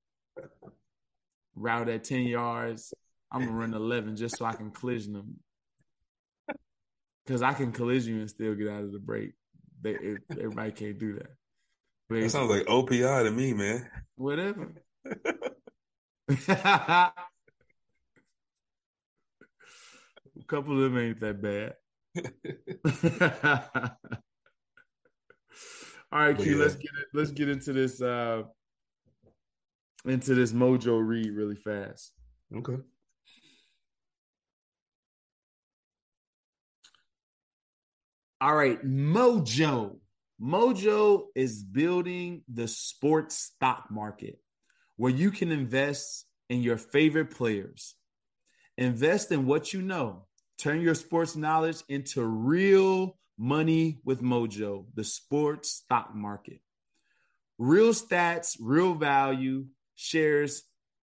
Route at ten yards, I'm going to run eleven just so I can collision them. Because I can collision you and still get out of the break. They, it, everybody can't do that. But that sounds like O P I to me, man. Whatever. A couple of them ain't that bad. All right, Q, yeah. let's get it, let's get into this uh, into this Mojo read really fast. Okay. All right, Mojo. Mojo is building the sports stock market where you can invest in your favorite players. Invest in what you know. Turn your sports knowledge into real money with Mojo, the sports stock market. Real stats, real value, shares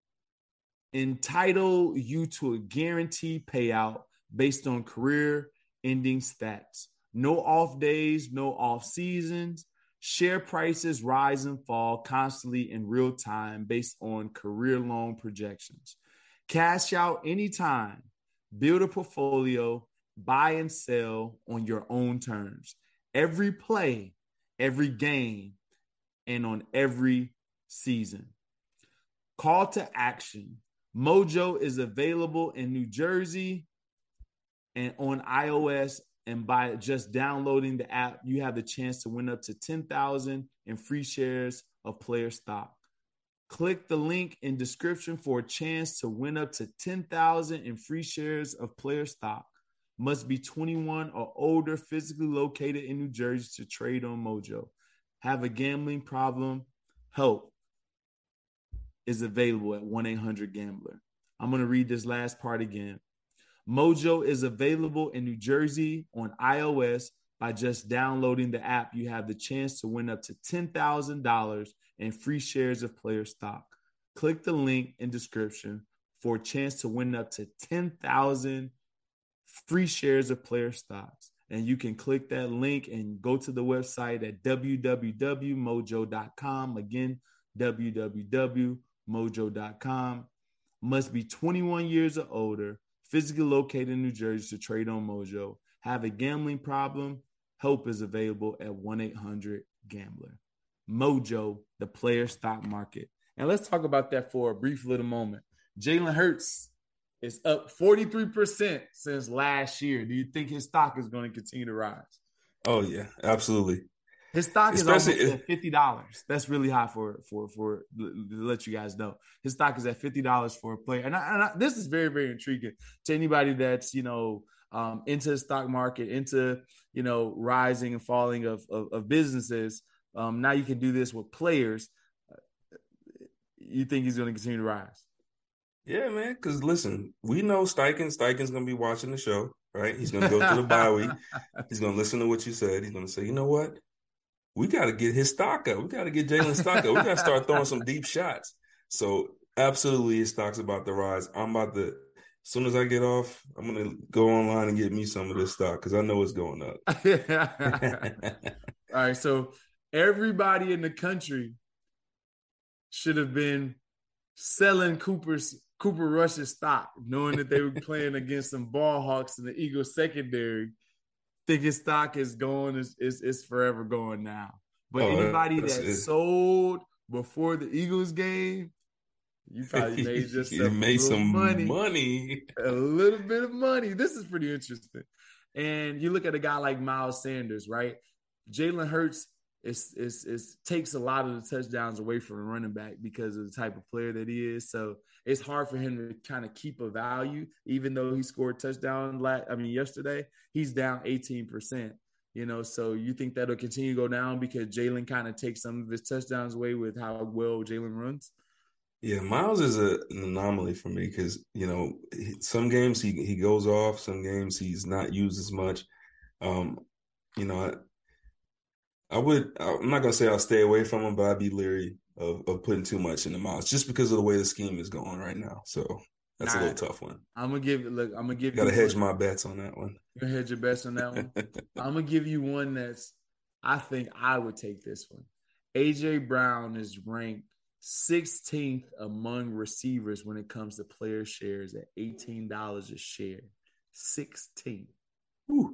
entitle you to a guaranteed payout based on career-ending stats. No off days, no off seasons. Share prices rise and fall constantly in real time based on career-long projections. Cash out anytime. Build a portfolio. Buy and sell on your own terms. Every play, every game, and on every season. Call to action. Mojo is available in New Jersey and on iOS. And by just downloading the app, you have the chance to win up to ten thousand dollars in free shares of player stock. Click the link in description for a chance to win up to ten thousand dollars in free shares of player stock. Must be twenty-one or older, physically located in New Jersey to trade on Mojo. Have a gambling problem? Help is available at one eight hundred gambler. I'm going to read this last part again. Mojo is available in New Jersey on iOS. By just downloading the app, you have the chance to win up to ten thousand dollars in free shares of player stock. Click the link in description for a chance to win up to ten thousand free shares of player stocks. And you can click that link and go to the website at w w w dot mojo dot com. Again, w w w dot mojo dot com. must be twenty-one years or older, physically located in New Jersey to trade on Mojo, have a gambling problem. Help is available at one eight hundred gambler. Mojo, the player stock market. And let's talk about that for a brief little moment. Jalen Hurts is up forty-three percent since last year. Do you think his stock is going to continue to rise? Oh, yeah, absolutely. His stock Especially is almost if, at fifty dollars. That's really high for for for to let you guys know. His stock is at fifty dollars for a player, and, I, and I, this is very very intriguing to anybody that's you know um, into the stock market, into you know rising and falling of of, of businesses. Um, now you can do this with players. You think he's going to continue to rise? Yeah, man. Because listen, we know Steichen. Steichen's going to be watching the show, right? He's going to go through the bye week. He's going to listen to what you said. He's going to say, you know what? We got to get his stock up. We got to get Jalen stock up. We got to start throwing some deep shots. So absolutely, his stock's about to rise. I'm about to, as soon as I get off, I'm going to go online and get me some of this stock because I know it's going up. All right. So everybody in the country should have been selling Cooper's Cooper Rush's stock, knowing that they were playing against some ball hawks in the Eagles secondary. Think his stock is going is is, is forever going now. But oh, anybody that it. sold before the Eagles game, you probably made just you made some money, money, a little bit of money. This is pretty interesting. And you look at a guy like Miles Sanders, right? Jalen Hurts is is is takes a lot of the touchdowns away from the running back because of the type of player that he is. So it's hard for him to kind of keep a value, even though he scored a touchdown. Last, I mean, yesterday he's down eighteen percent. You know, so you think that'll continue to go down because Jalen kind of takes some of his touchdowns away with how well Jalen runs? Yeah, Miles is a, an anomaly for me because, you know, some games he, he goes off, some games he's not used as much. Um, you know, I, I would, I'm not going to say I'll stay away from him, but I'd be leery of, of putting too much into Miles just because of the way the scheme is going right now. So that's All a little right. tough one. I'm going to give it, look, I'm going to give Gotta you. Got to hedge my bets on that one. You're going to hedge your bets on that one? I'm going to give you one that's, I think I would take this one. A J Brown is ranked sixteenth among receivers when it comes to player shares at eighteen dollars a share. sixteenth. Ooh.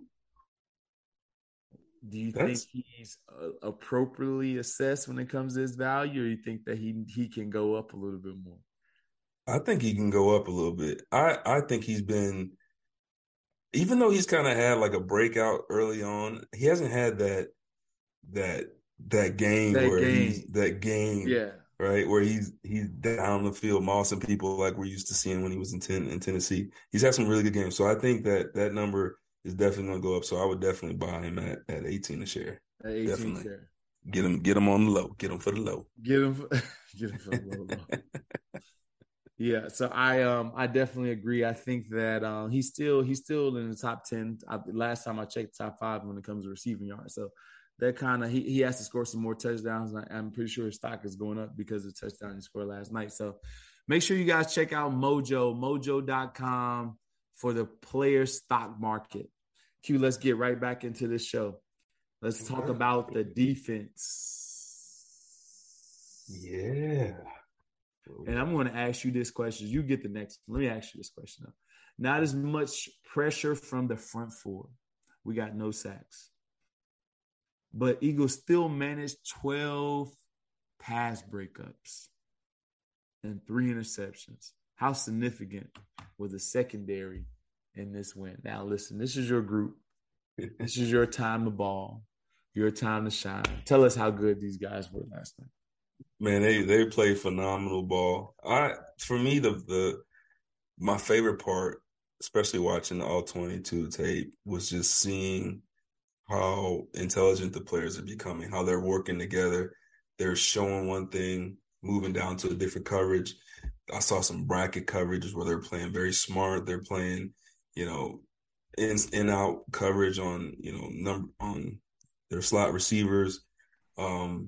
Do you That's... think he's uh, appropriately assessed when it comes to his value, or you think that he he can go up a little bit more? I think he can go up a little bit. I, I think he's been, even though he's kind of had like a breakout early on, he hasn't had that that that game that where game. he's that game, yeah, right, where he's he's down the field mossing people like we're used to seeing when he was in ten, in Tennessee. He's had some really good games, so I think that that number is definitely going to go up. So I would definitely buy him at, at eighteen a share. At eighteen definitely. share. Get him, get him on the low. Get him for the low. Get him, for, get him for the low. low. Yeah, so I um I definitely agree. I think that um he's still he's still in the top ten. I, last time I checked, top five when it comes to receiving yards. So that kind of he, he has to score some more touchdowns. And I, I'm pretty sure his stock is going up because of the touchdown he scored last night. So make sure you guys check out Mojo, mojo dot com for the player stock market. Q, let's get right back into this show. Let's talk about the defense. Yeah. And I'm going to ask you this question. You get the next. Let me ask you this question, though. Not as much pressure from the front four. We got no sacks. But Eagles still managed twelve pass breakups and three interceptions. How significant was the secondary in this win? Now, listen, this is your group. This is your time to ball. Your time to shine. Tell us how good these guys were last night. Man, they they played phenomenal ball. I for me the the my favorite part, especially watching the all twenty-two tape, was just seeing how intelligent the players are becoming, how they're working together. They're showing one thing, moving down to a different coverage. I saw some bracket coverages where they're playing very smart. They're playing, you know, in in out coverage on, you know, number on their slot receivers. Um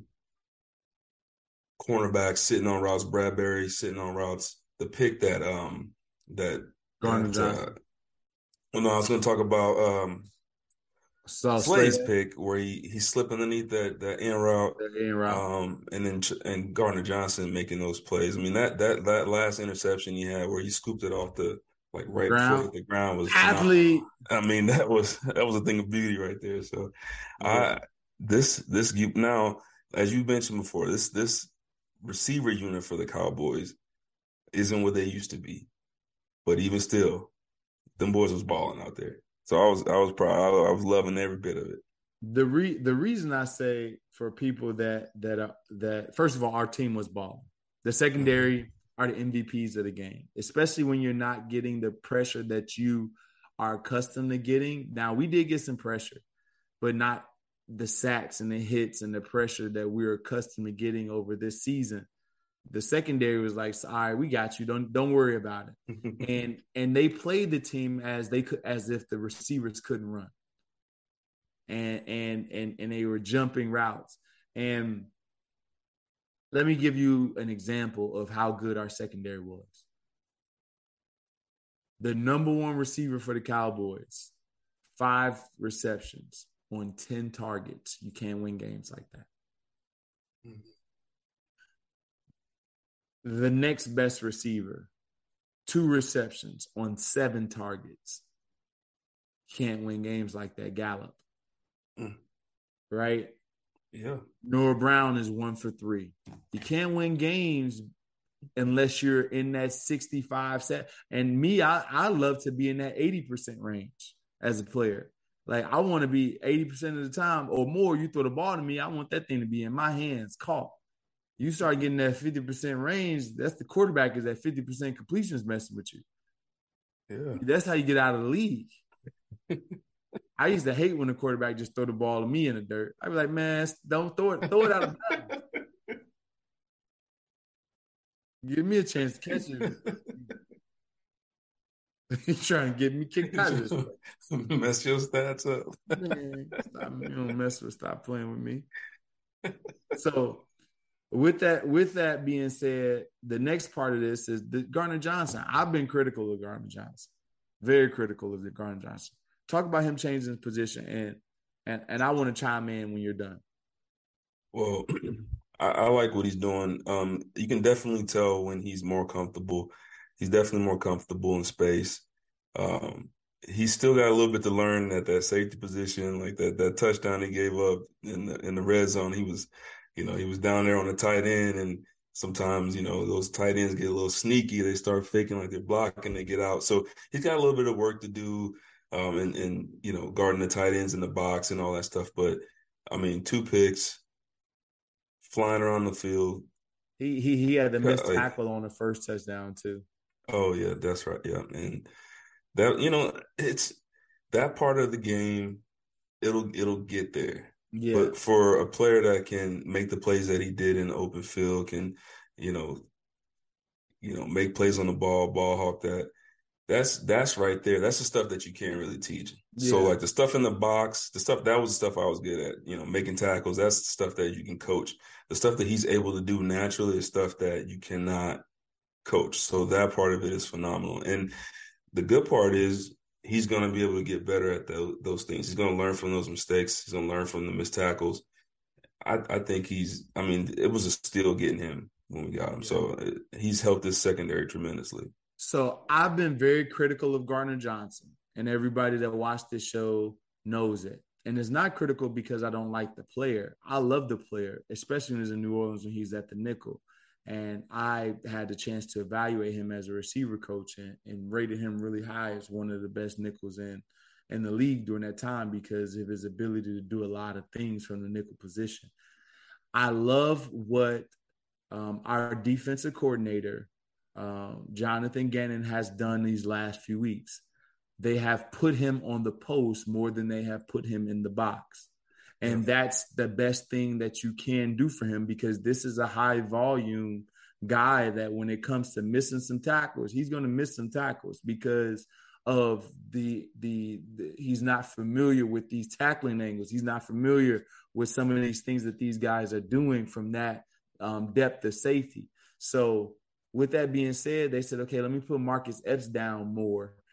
cornerbacks sitting on routes, Bradbury sitting on routes. The pick that um that Gardner that, Johnson. Uh, well, no, I was going to talk about um So straight Slay's up pick where he he slipped underneath that that in route, the in route. um, and then and Gardner Johnson making those plays. I mean that that that last interception he had where he scooped it off the like right before it Ground hit the ground was phenomenal. athlete. I mean that was that was a thing of beauty right there. So Yeah. I this this now as you mentioned before this this receiver unit for the Cowboys isn't what they used to be, but even still, them boys was balling out there. So I was I was proud. I, I was loving every bit of it. The re the reason I say for people that that uh, that first of all, our team was balling. The secondary mm-hmm. are the M V Ps of the game, especially when you're not getting the pressure that you are accustomed to getting. Now we did get some pressure, but not the sacks and the hits and the pressure that we're accustomed to getting over this season. The secondary was like, all right, we got you. Don't don't worry about it. and and they played the team as they could as if the receivers couldn't run. And and and and they were jumping routes. And let me give you an example of how good our secondary was. The number one receiver for the Cowboys, five receptions on ten targets. You can't win games like that. Mm-hmm. The next best receiver, two receptions on seven targets. Can't win games like that. Gallup. Mm. Right? Yeah. Noah Brown is one for three. You can't win games unless you're in that sixty-five set. And me, I, I love to be in that eighty percent range as a player. Like, I want to be eighty percent of the time or more. You throw the ball to me, I want that thing to be in my hands, caught. You start getting that fifty percent range, that's the quarterback is at fifty percent completions messing with you. Yeah. That's how you get out of the league. I used to hate when the quarterback just throw the ball to me in the dirt. I'd be like, man, don't throw it, throw it out of bounds. Give me a chance to catch it. He's trying to get me kicked out of this. Mess your stats up. Man, stop, you don't mess with, stop playing with me. So with that, with that being said, the next part of this is the Gardner Johnson. I've been critical of Gardner Johnson. Very critical of the Gardner Johnson. Talk about him changing his position, and and and I want to chime in when you're done. Well, I, I like what he's doing. Um, you can definitely tell when he's more comfortable. He's definitely more comfortable in space. Um, he's still got a little bit to learn at that safety position, like that that touchdown he gave up in the in the red zone. He was, you know, he was down there on the tight end, and sometimes, you know, those tight ends get a little sneaky. They start faking like they're blocking, they get out. So he's got a little bit of work to do. Um, and, and, you know, guarding the tight ends in the box and all that stuff. But, I mean, two picks, flying around the field. He he he had the missed tackle like, on the first touchdown, too. Oh, yeah, that's right. Yeah. And that, you know, it's that part of the game, it'll it'll get there. Yeah. But for a player that can make the plays that he did in the open field, can, you know, you know, make plays on the ball, ball hawk that, That's that's right there. That's the stuff that you can't really teach. Yeah. So like the stuff in the box, the stuff that was the stuff I was good at, you know, making tackles. That's the stuff that you can coach. The stuff that he's able to do naturally is stuff that you cannot coach. So that part of it is phenomenal. And the good part is he's going to be able to get better at the, those things. He's going to learn from those mistakes. He's going to learn from the missed tackles. I, I think he's, I mean, it was a steal getting him when we got him. Yeah. So it, he's helped this secondary tremendously. So I've been very critical of Gardner Johnson, and everybody that watched this show knows it. And it's not critical because I don't like the player. I love the player, especially when he's in New Orleans when he's at the nickel. And I had the chance to evaluate him as a receiver coach and, and rated him really high as one of the best nickels in, in the league during that time because of his ability to do a lot of things from the nickel position. I love what um, our defensive coordinator – Um, Jonathan Gannon has done these last few weeks. They have put him on the post more than they have put him in the box. And yeah. that's the best thing that you can do for him because this is a high volume guy that when it comes to missing some tackles, he's going to miss some tackles because of the, the, the he's not familiar with these tackling angles. He's not familiar with some of these things that these guys are doing from that um, depth of safety. So with that being said, they said, okay, let me put Marcus Epps down more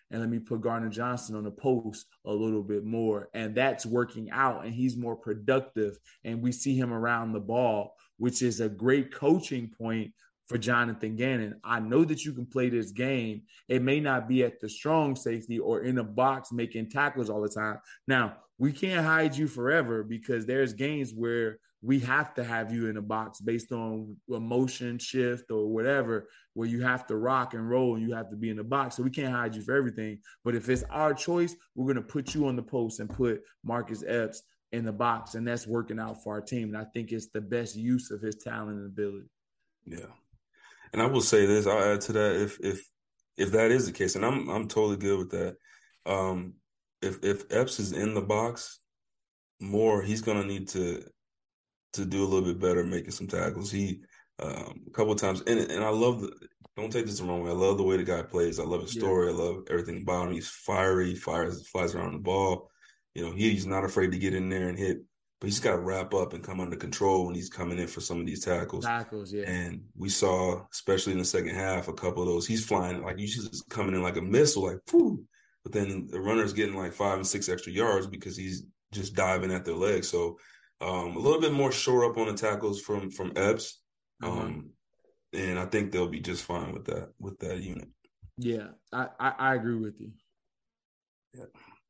and let me put Gardner Johnson on the post a little bit more. And that's working out, and he's more productive. And we see him around the ball, which is a great coaching point for Jonathan Gannon. I know that you can play this game. It may not be at the strong safety or in a box making tackles all the time. Now, we can't hide you forever because there's games where we have to have you in a box based on a motion shift or whatever, where you have to rock and roll and you have to be in the box. So we can't hide you for everything. But if it's our choice, we're going to put you on the post and put Marcus Epps in the box. And that's working out for our team. And I think it's the best use of his talent and ability. Yeah. And I will say this, I'll add to that if if if that is the case, and I'm I'm totally good with that. Um, if if Epps is in the box more, he's gonna need to to do a little bit better making some tackles. He um, a couple of times, and and I love the. Don't take this the wrong way. I love the way the guy plays. I love his story. Yeah. I love everything about him. He's fiery, fires, flies around the ball. You know, he's not afraid to get in there and hit. But he's got to wrap up and come under control when he's coming in for some of these tackles. Tackles, yeah. And we saw, especially in the second half, a couple of those. He's flying like you just coming in like a missile, like whoo. But then the runner's getting like five and six extra yards because he's just diving at their legs. So um, a little bit more shore up on the tackles from from Epps, um, uh-huh. and I think they'll be just fine with that with that unit. Yeah, I I, I agree with you. Yeah.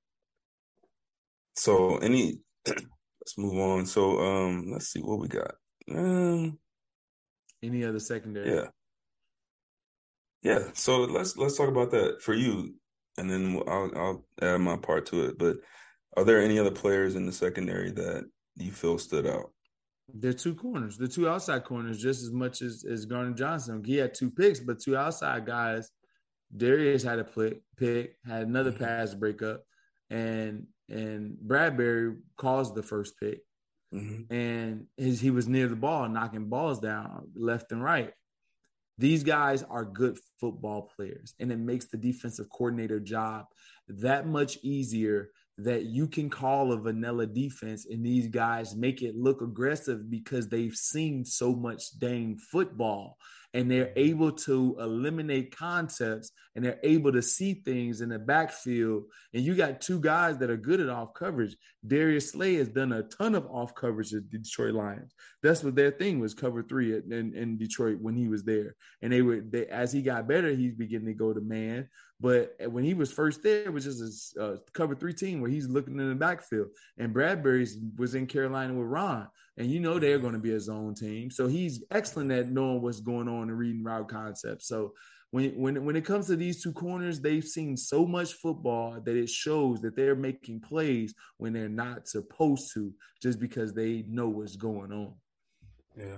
So any. Let's move on. So um, let's see what we got. Um, Any other secondary? Yeah, yeah. So let's let's talk about that for you, and then I'll I'll add my part to it. But are there any other players in the secondary that you feel stood out? They're two corners. The two outside corners, just as much as as Gardner Johnson. He had two picks, but two outside guys. Darius had a pick, pick had another mm-hmm. pass breakup, and. And Bradbury caused the first pick, mm-hmm. and his, he was near the ball, knocking balls down left and right. These guys are good football players, and it makes the defensive coordinator job that much easier that you can call a vanilla defense, and these guys make it look aggressive because they've seen so much dang football. And they're able to eliminate concepts, and they're able to see things in the backfield. And you got two guys that are good at off coverage. Darius Slay has done a ton of off coverage at the Detroit Lions. That's what their thing was, cover three in, in Detroit when he was there. And they were, they, as he got better, he's beginning to go to man. But when he was first there, it was just a uh, cover three team where he's looking in the backfield. And Bradbury was in Carolina with Ron. And you know they're going to be a zone team. So he's excellent at knowing what's going on and reading route concepts. So when, when, when it comes to these two corners, they've seen so much football that it shows that they're making plays when they're not supposed to, just because they know what's going on. Yeah,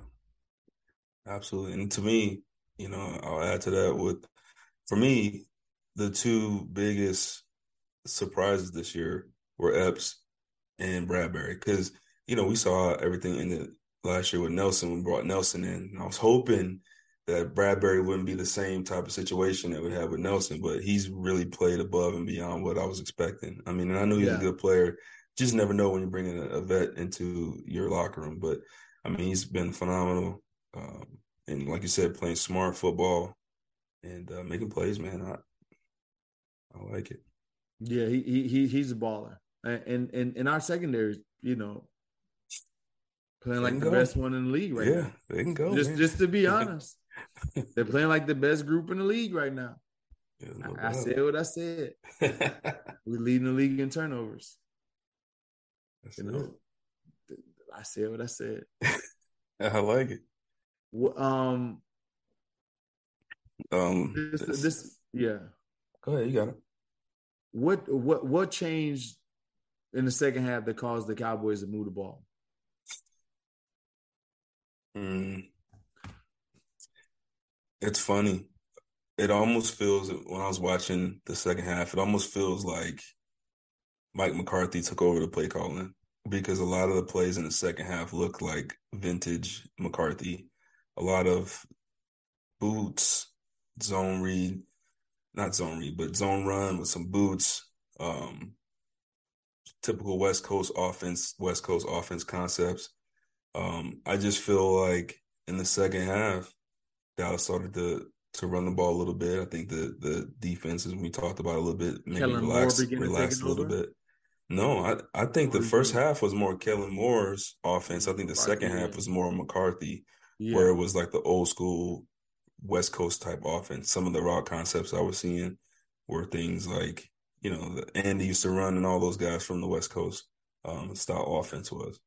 absolutely. And to me, you know, I'll add to that with, for me, the two biggest surprises this year were Epps and Bradbury, because you know, we saw everything in the last year with Nelson. We brought Nelson in. And I was hoping that Bradbury wouldn't be the same type of situation that we had with Nelson, but he's really played above and beyond what I was expecting. I mean, and I knew he's yeah. a good player. Just never know when you're bringing a, a vet into your locker room. But, I mean, he's been phenomenal. Um, and like you said, playing smart football and uh, making plays, man. I I like it. Yeah, he he he's a baller. And and and our secondary, you know, playing like the go. best one in the league right yeah, now. Yeah, they can go. Just man. just to be honest, they're playing like the best group in the league right now. Yeah, no I, I said what I said. We're leading the league in turnovers. That's you know, it. I said what I said. I like it. Well, um, um, this, this, this, yeah. Go ahead, you got it. What what what changed in the second half that caused the Cowboys to move the ball? Mm. It's funny. It almost feels, when I was watching the second half, it almost feels like Mike McCarthy took over the play calling, because a lot of the plays in the second half look like vintage McCarthy. A lot of boots, zone read, not zone read, but zone run with some boots. Um, typical West Coast offense, West Coast offense concepts. Um, I just feel like in the second half, Dallas started to to run the ball a little bit. I think the the defenses we talked about a little bit, maybe Kellen Moore relaxed beginning to take relaxed it a little over. bit. No, I, I think Or the is first it half was more Kellen Moore's offense. I think the McCarthy? second Yeah. half was more McCarthy, where Yeah. it was like the old school West Coast type offense. Some of the raw concepts I was seeing were things like, you know, the Andy used to run and all those guys from the West Coast um, style offense was.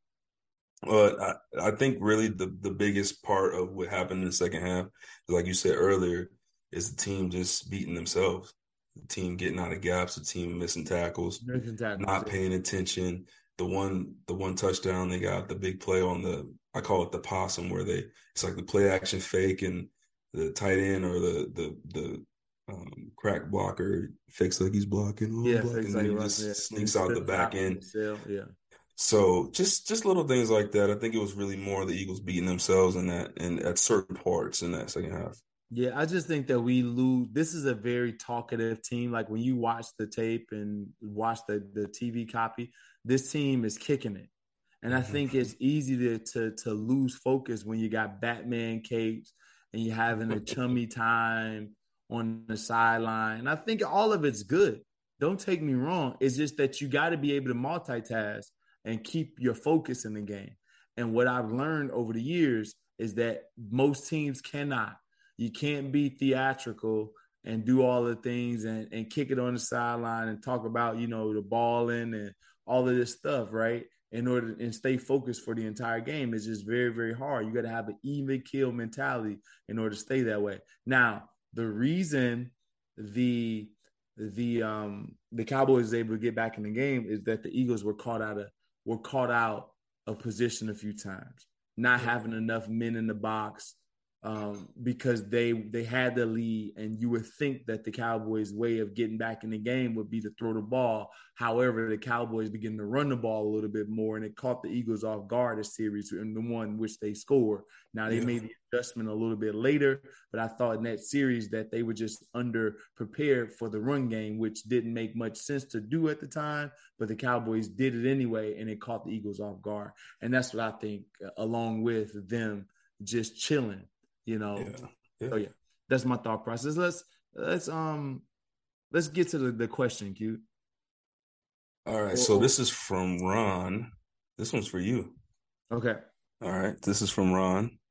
But I, I think really the, the biggest part of what happened in the second half, like you said earlier, is the team just beating themselves. The team getting out of gaps, the team missing tackles, American tackles. not paying attention. The one the one touchdown they got, the big play on the I call it the possum, where they it's like the play action fake and the tight end or the the the um, crack blocker fakes like he's blocking, oh, I'm Yeah, blocking, fakes then like he Russell. Yeah. just Then sneaks out the spins back out in end. the cell. Yeah. So just just little things like that. I think it was really more the Eagles beating themselves in that and at certain parts in that second half. Yeah, I just think that we lose. This is a very talkative team. Like when you watch the tape and watch the, the T V copy, this team is kicking it. And I think it's easy to, to to lose focus when you got Batman capes and you're having a chummy time on the sideline. And I think all of it's good. Don't take me wrong. It's just that you got to be able to multitask and keep your focus in the game. And what I've learned over the years is that most teams cannot. You can't be theatrical and do all the things and, and kick it on the sideline and talk about, you know, the balling and all of this stuff, right? In order and stay focused for the entire game is just very, very hard. You got to have an even kill mentality in order to stay that way. Now, the reason the the um the Cowboys is able to get back in the game is that the Eagles were caught out of were caught out of position a few times, not having enough men in the box, um, because they they had the lead, and you would think that the Cowboys' way of getting back in the game would be to throw the ball. However, the Cowboys began to run the ball a little bit more, and it caught the Eagles off guard this series in the one which they scored. Now, they Yeah. made the adjustment a little bit later, but I thought in that series that they were just under prepared for the run game, which didn't make much sense to do at the time, but the Cowboys did it anyway, and it caught the Eagles off guard. And that's what I think, along with them just chilling. You know, Yeah. Yeah. so yeah, that's my thought process. Let's let's um let's get to the, the question, Q. All right. Oh, So oh, this is from Ron. This one's for you. okay. All right. This is from Ron.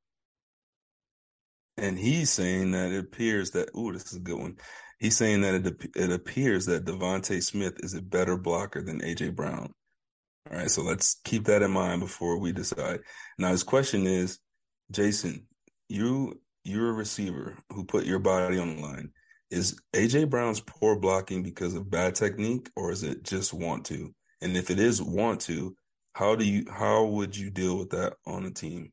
And he's saying that it appears that, ooh, this is a good one. He's saying that it, it appears that Devontae Smith is a better blocker than A J Brown. All right. So let's keep that in mind before we decide. Now, his question is, Jason, you you're a receiver who put your body on the line. Is A J Brown's poor blocking because of bad technique, or is it just want to? And if it is want to, how do you how would you deal with that on a team?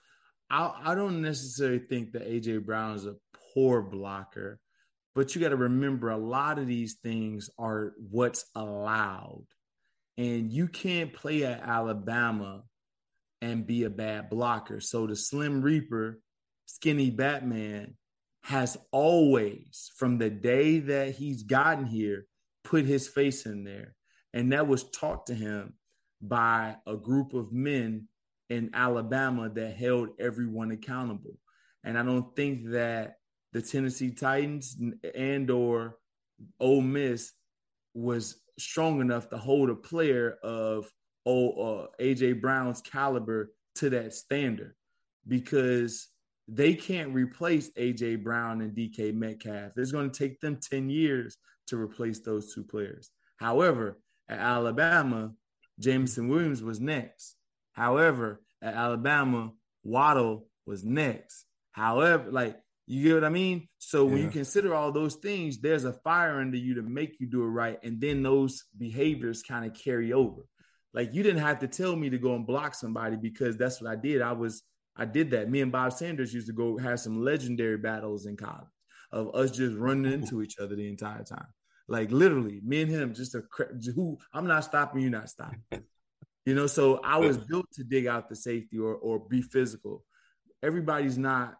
I I don't necessarily think that A J Brown is a poor blocker, but you got to remember a lot of these things are what's allowed, and you can't play at Alabama and be a bad blocker. So the Slim Reaper, Skinny Batman, has always, from the day that he's gotten here, put his face in there. And that was taught to him by a group of men in Alabama that held everyone accountable. And I don't think that the Tennessee Titans and or Ole Miss was strong enough to hold a player of oh, uh, A J Brown's caliber to that standard, because they can't replace A J Brown and D K Metcalf. It's going to take them ten years to replace those two players. However, at Alabama, Jameson Williams was next. However, at Alabama, Waddle was next. However, like, you get what I mean? So when you Yeah. consider all those things, there's a fire under you to make you do it right. And then those behaviors kind of carry over. Like, you didn't have to tell me to go and block somebody, because that's what I did. I was, I did that. Me and Bob Sanders used to go have some legendary battles in college of us just running into each other the entire time. Like, literally, me and him, just a who I'm not stopping, you not stopping. You know, so I was built to dig out the safety or or be physical. Everybody's not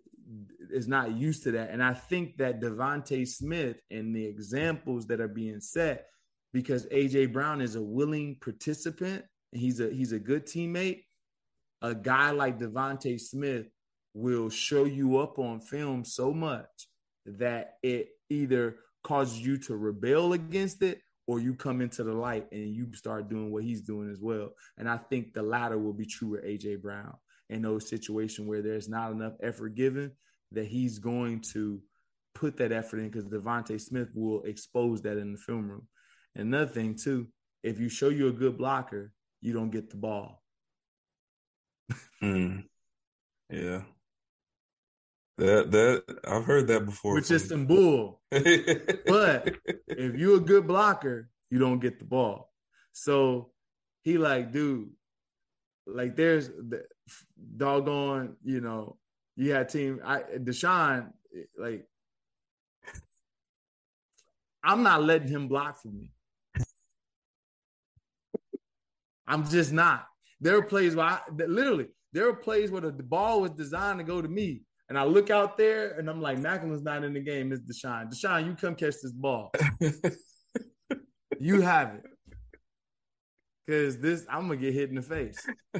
is not used to that. And I think that Devontae Smith and the examples that are being set, because A J Brown is a willing participant and he's a he's a good teammate, a guy like Devontae Smith will show you up on film so much that it either causes you to rebel against it or you come into the light and you start doing what he's doing as well. And I think the latter will be true with A J Brown in those situations where there's not enough effort given, that he's going to put that effort in because Devontae Smith will expose that in the film room. And another thing, too, if you show you're a good blocker, you don't get the ball. mm. Yeah. That that I've heard that before. Which is some bull. But if you're a good blocker, you don't get the ball. So he like, dude, like there's the doggone, you know, you had team I Deshaun, like I'm not letting him block for me. I'm just not. There are plays where I literally there are plays where the, the ball was designed to go to me. And I look out there and I'm like, Macklin's not in the game. It's Deshaun. Deshaun, you come catch this ball. You have it. Because this, I'm going to get hit in the face.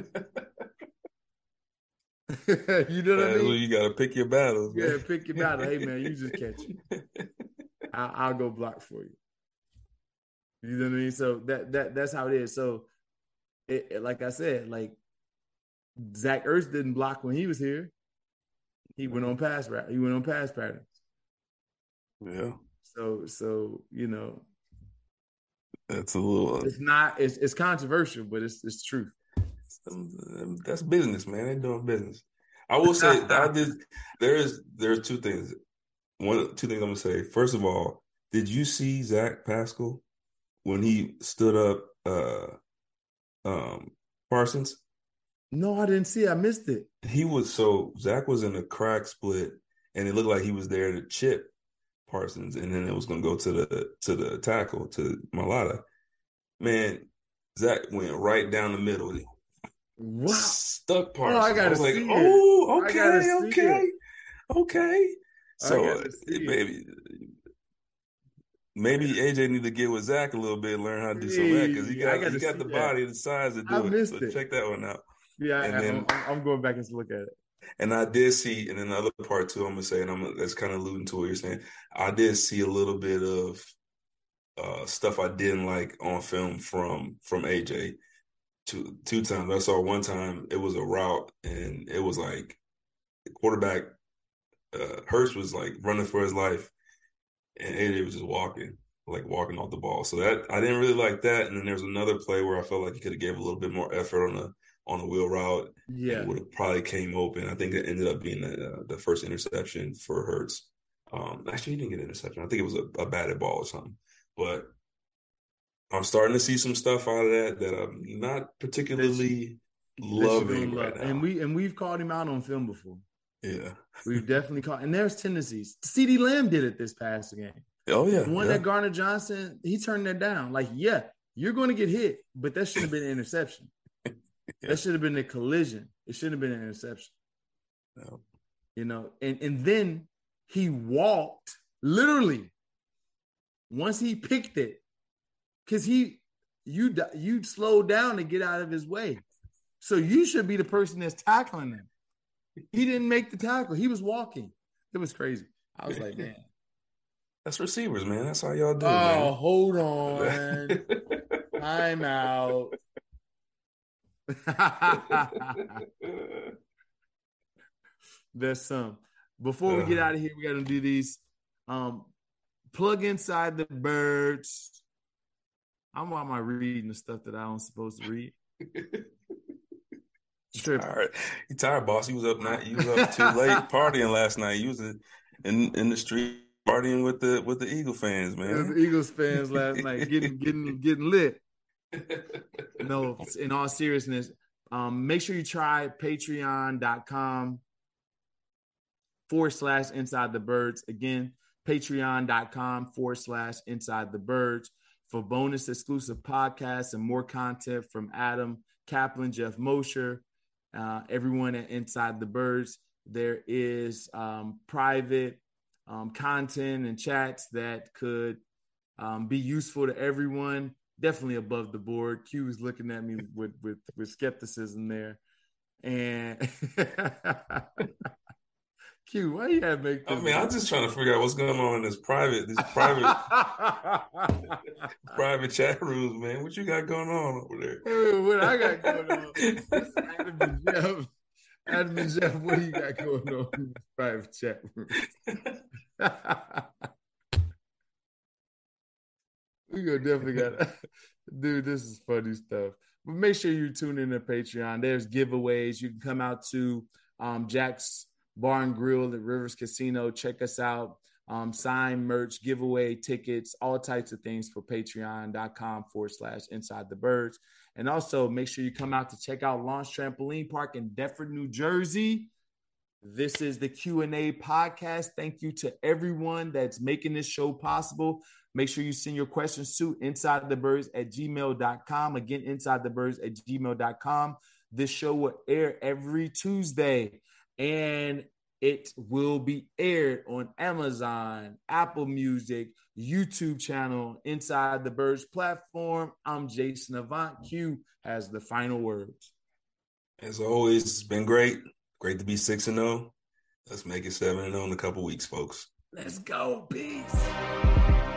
You know what I mean? You got to pick your battles. Man. Yeah, pick your battle. Hey, man, you just catch it. I, I'll go block for you. You know what I mean? So that that that's how it is. So, it, it, like I said, like Zach Ertz didn't block when he was here. He went on pass route. He went on pass patterns. Yeah. So, so you know, that's a little. It's not. It's it's controversial, but it's it's truth. That's business, man. They're doing business. I will say, I did. There is there's two things. One, two things I'm gonna say. First of all, did you see Zach Pascal when he stood up uh, um, Parsons? No, I didn't see it. I missed it. He was so Zach was in a crack split, and it looked like he was there to chip Parsons, and then it was going to go to the to the tackle to Mailata. Man, Zach went right down the middle. Wow, stuck Parsons. Oh, I gotta I was like, see oh, it. okay, okay, it. okay. So maybe maybe A J need to get with Zach a little bit, and learn how to do some of that because he got he got the that. body and the size to do I it. Missed so it. Check that one out. Yeah, and I, then, I'm, I'm going back and look at it. And I did see, and then the other part too, I'm gonna say, and I'm that's kind of alluding to what you're saying. I did see a little bit of uh, stuff I didn't like on film from from A J. Two two times I saw one time it was a route, and it was like the quarterback uh, Hurst was like running for his life, and A J was just walking, like walking off the ball. So that I didn't really like that. And then there's another play where I felt like he could have gave a little bit more effort on the. on the wheel route, yeah, and would have probably came open. I think it ended up being the, uh, the first interception for Hurts. Um, actually, he didn't get an interception. I think it was a, a batted ball or something. But I'm starting to see some stuff out of that that I'm not particularly this, loving this right love. now. And we and we've called him out on film before. Yeah, we've definitely caught. And there's tendencies. CeeDee Lamb did it this past game. Oh yeah, the one yeah. that Gardner Johnson, he turned that down. Like, yeah, you're going to get hit, but that shouldn't have been an interception. Yeah. That should have been a collision. It shouldn't have been an interception. No. You know, and, and then he walked literally once he picked it because he you you slowed down to get out of his way. So you should be the person that's tackling him. He didn't make the tackle. He was walking. It was crazy. I was like, man. That's receivers, man. That's how y'all do it. Oh, man. Hold on. I'm out. There's some. Before we get out of here, we got to do these. Um, plug inside the birds. I'm why am I reading the stuff that I don't supposed to read? All right, you tired, boss? You was up night. You was up too late partying last night. You was in in, in the street partying with the with the Eagle fans, man. The Eagles fans last night getting getting getting lit. No, in all seriousness. Um, make sure you try patreon.com forward slash inside the birds. Again, patreon.com forward slash inside the birds for bonus exclusive podcasts and more content from Adam Kaplan, Jeff Mosher, uh, everyone at Inside the Birds. There is um, private um, content and chats that could um, be useful to everyone. Definitely above the board. Q is looking at me with with, with skepticism there. And Q, why you gotta make I this? mean, I'm just trying to figure out what's going on in this private, this private, private chat rooms, man. What you got going on over there? Hey, what I got going on? This is Adam and Jeff. Adam and Jeff, what do you got going on in this private chat room? We gonna definitely got, dude. This is funny stuff. But make sure you tune in to Patreon. There's giveaways. You can come out to um, Jack's Bar and Grill at Rivers Casino. Check us out. Um, sign merch, giveaway tickets, all types of things for patreon.com forward slash inside the birds. And also make sure you come out to check out Launch Trampoline Park in Deptford, New Jersey. This is the Q and A podcast. Thank you to everyone that's making this show possible. Make sure you send your questions to insidethebirds at gmail dot com. Again, insidethebirds at gmail dot com. This show will air every Tuesday, and it will be aired on Amazon, Apple Music, YouTube channel, Inside the Birds platform. I'm Jason Avant. Q has the final words. As always, it's been great. Great to be six and zero. Let's make it seven and zero in a couple weeks, folks. Let's go. Peace.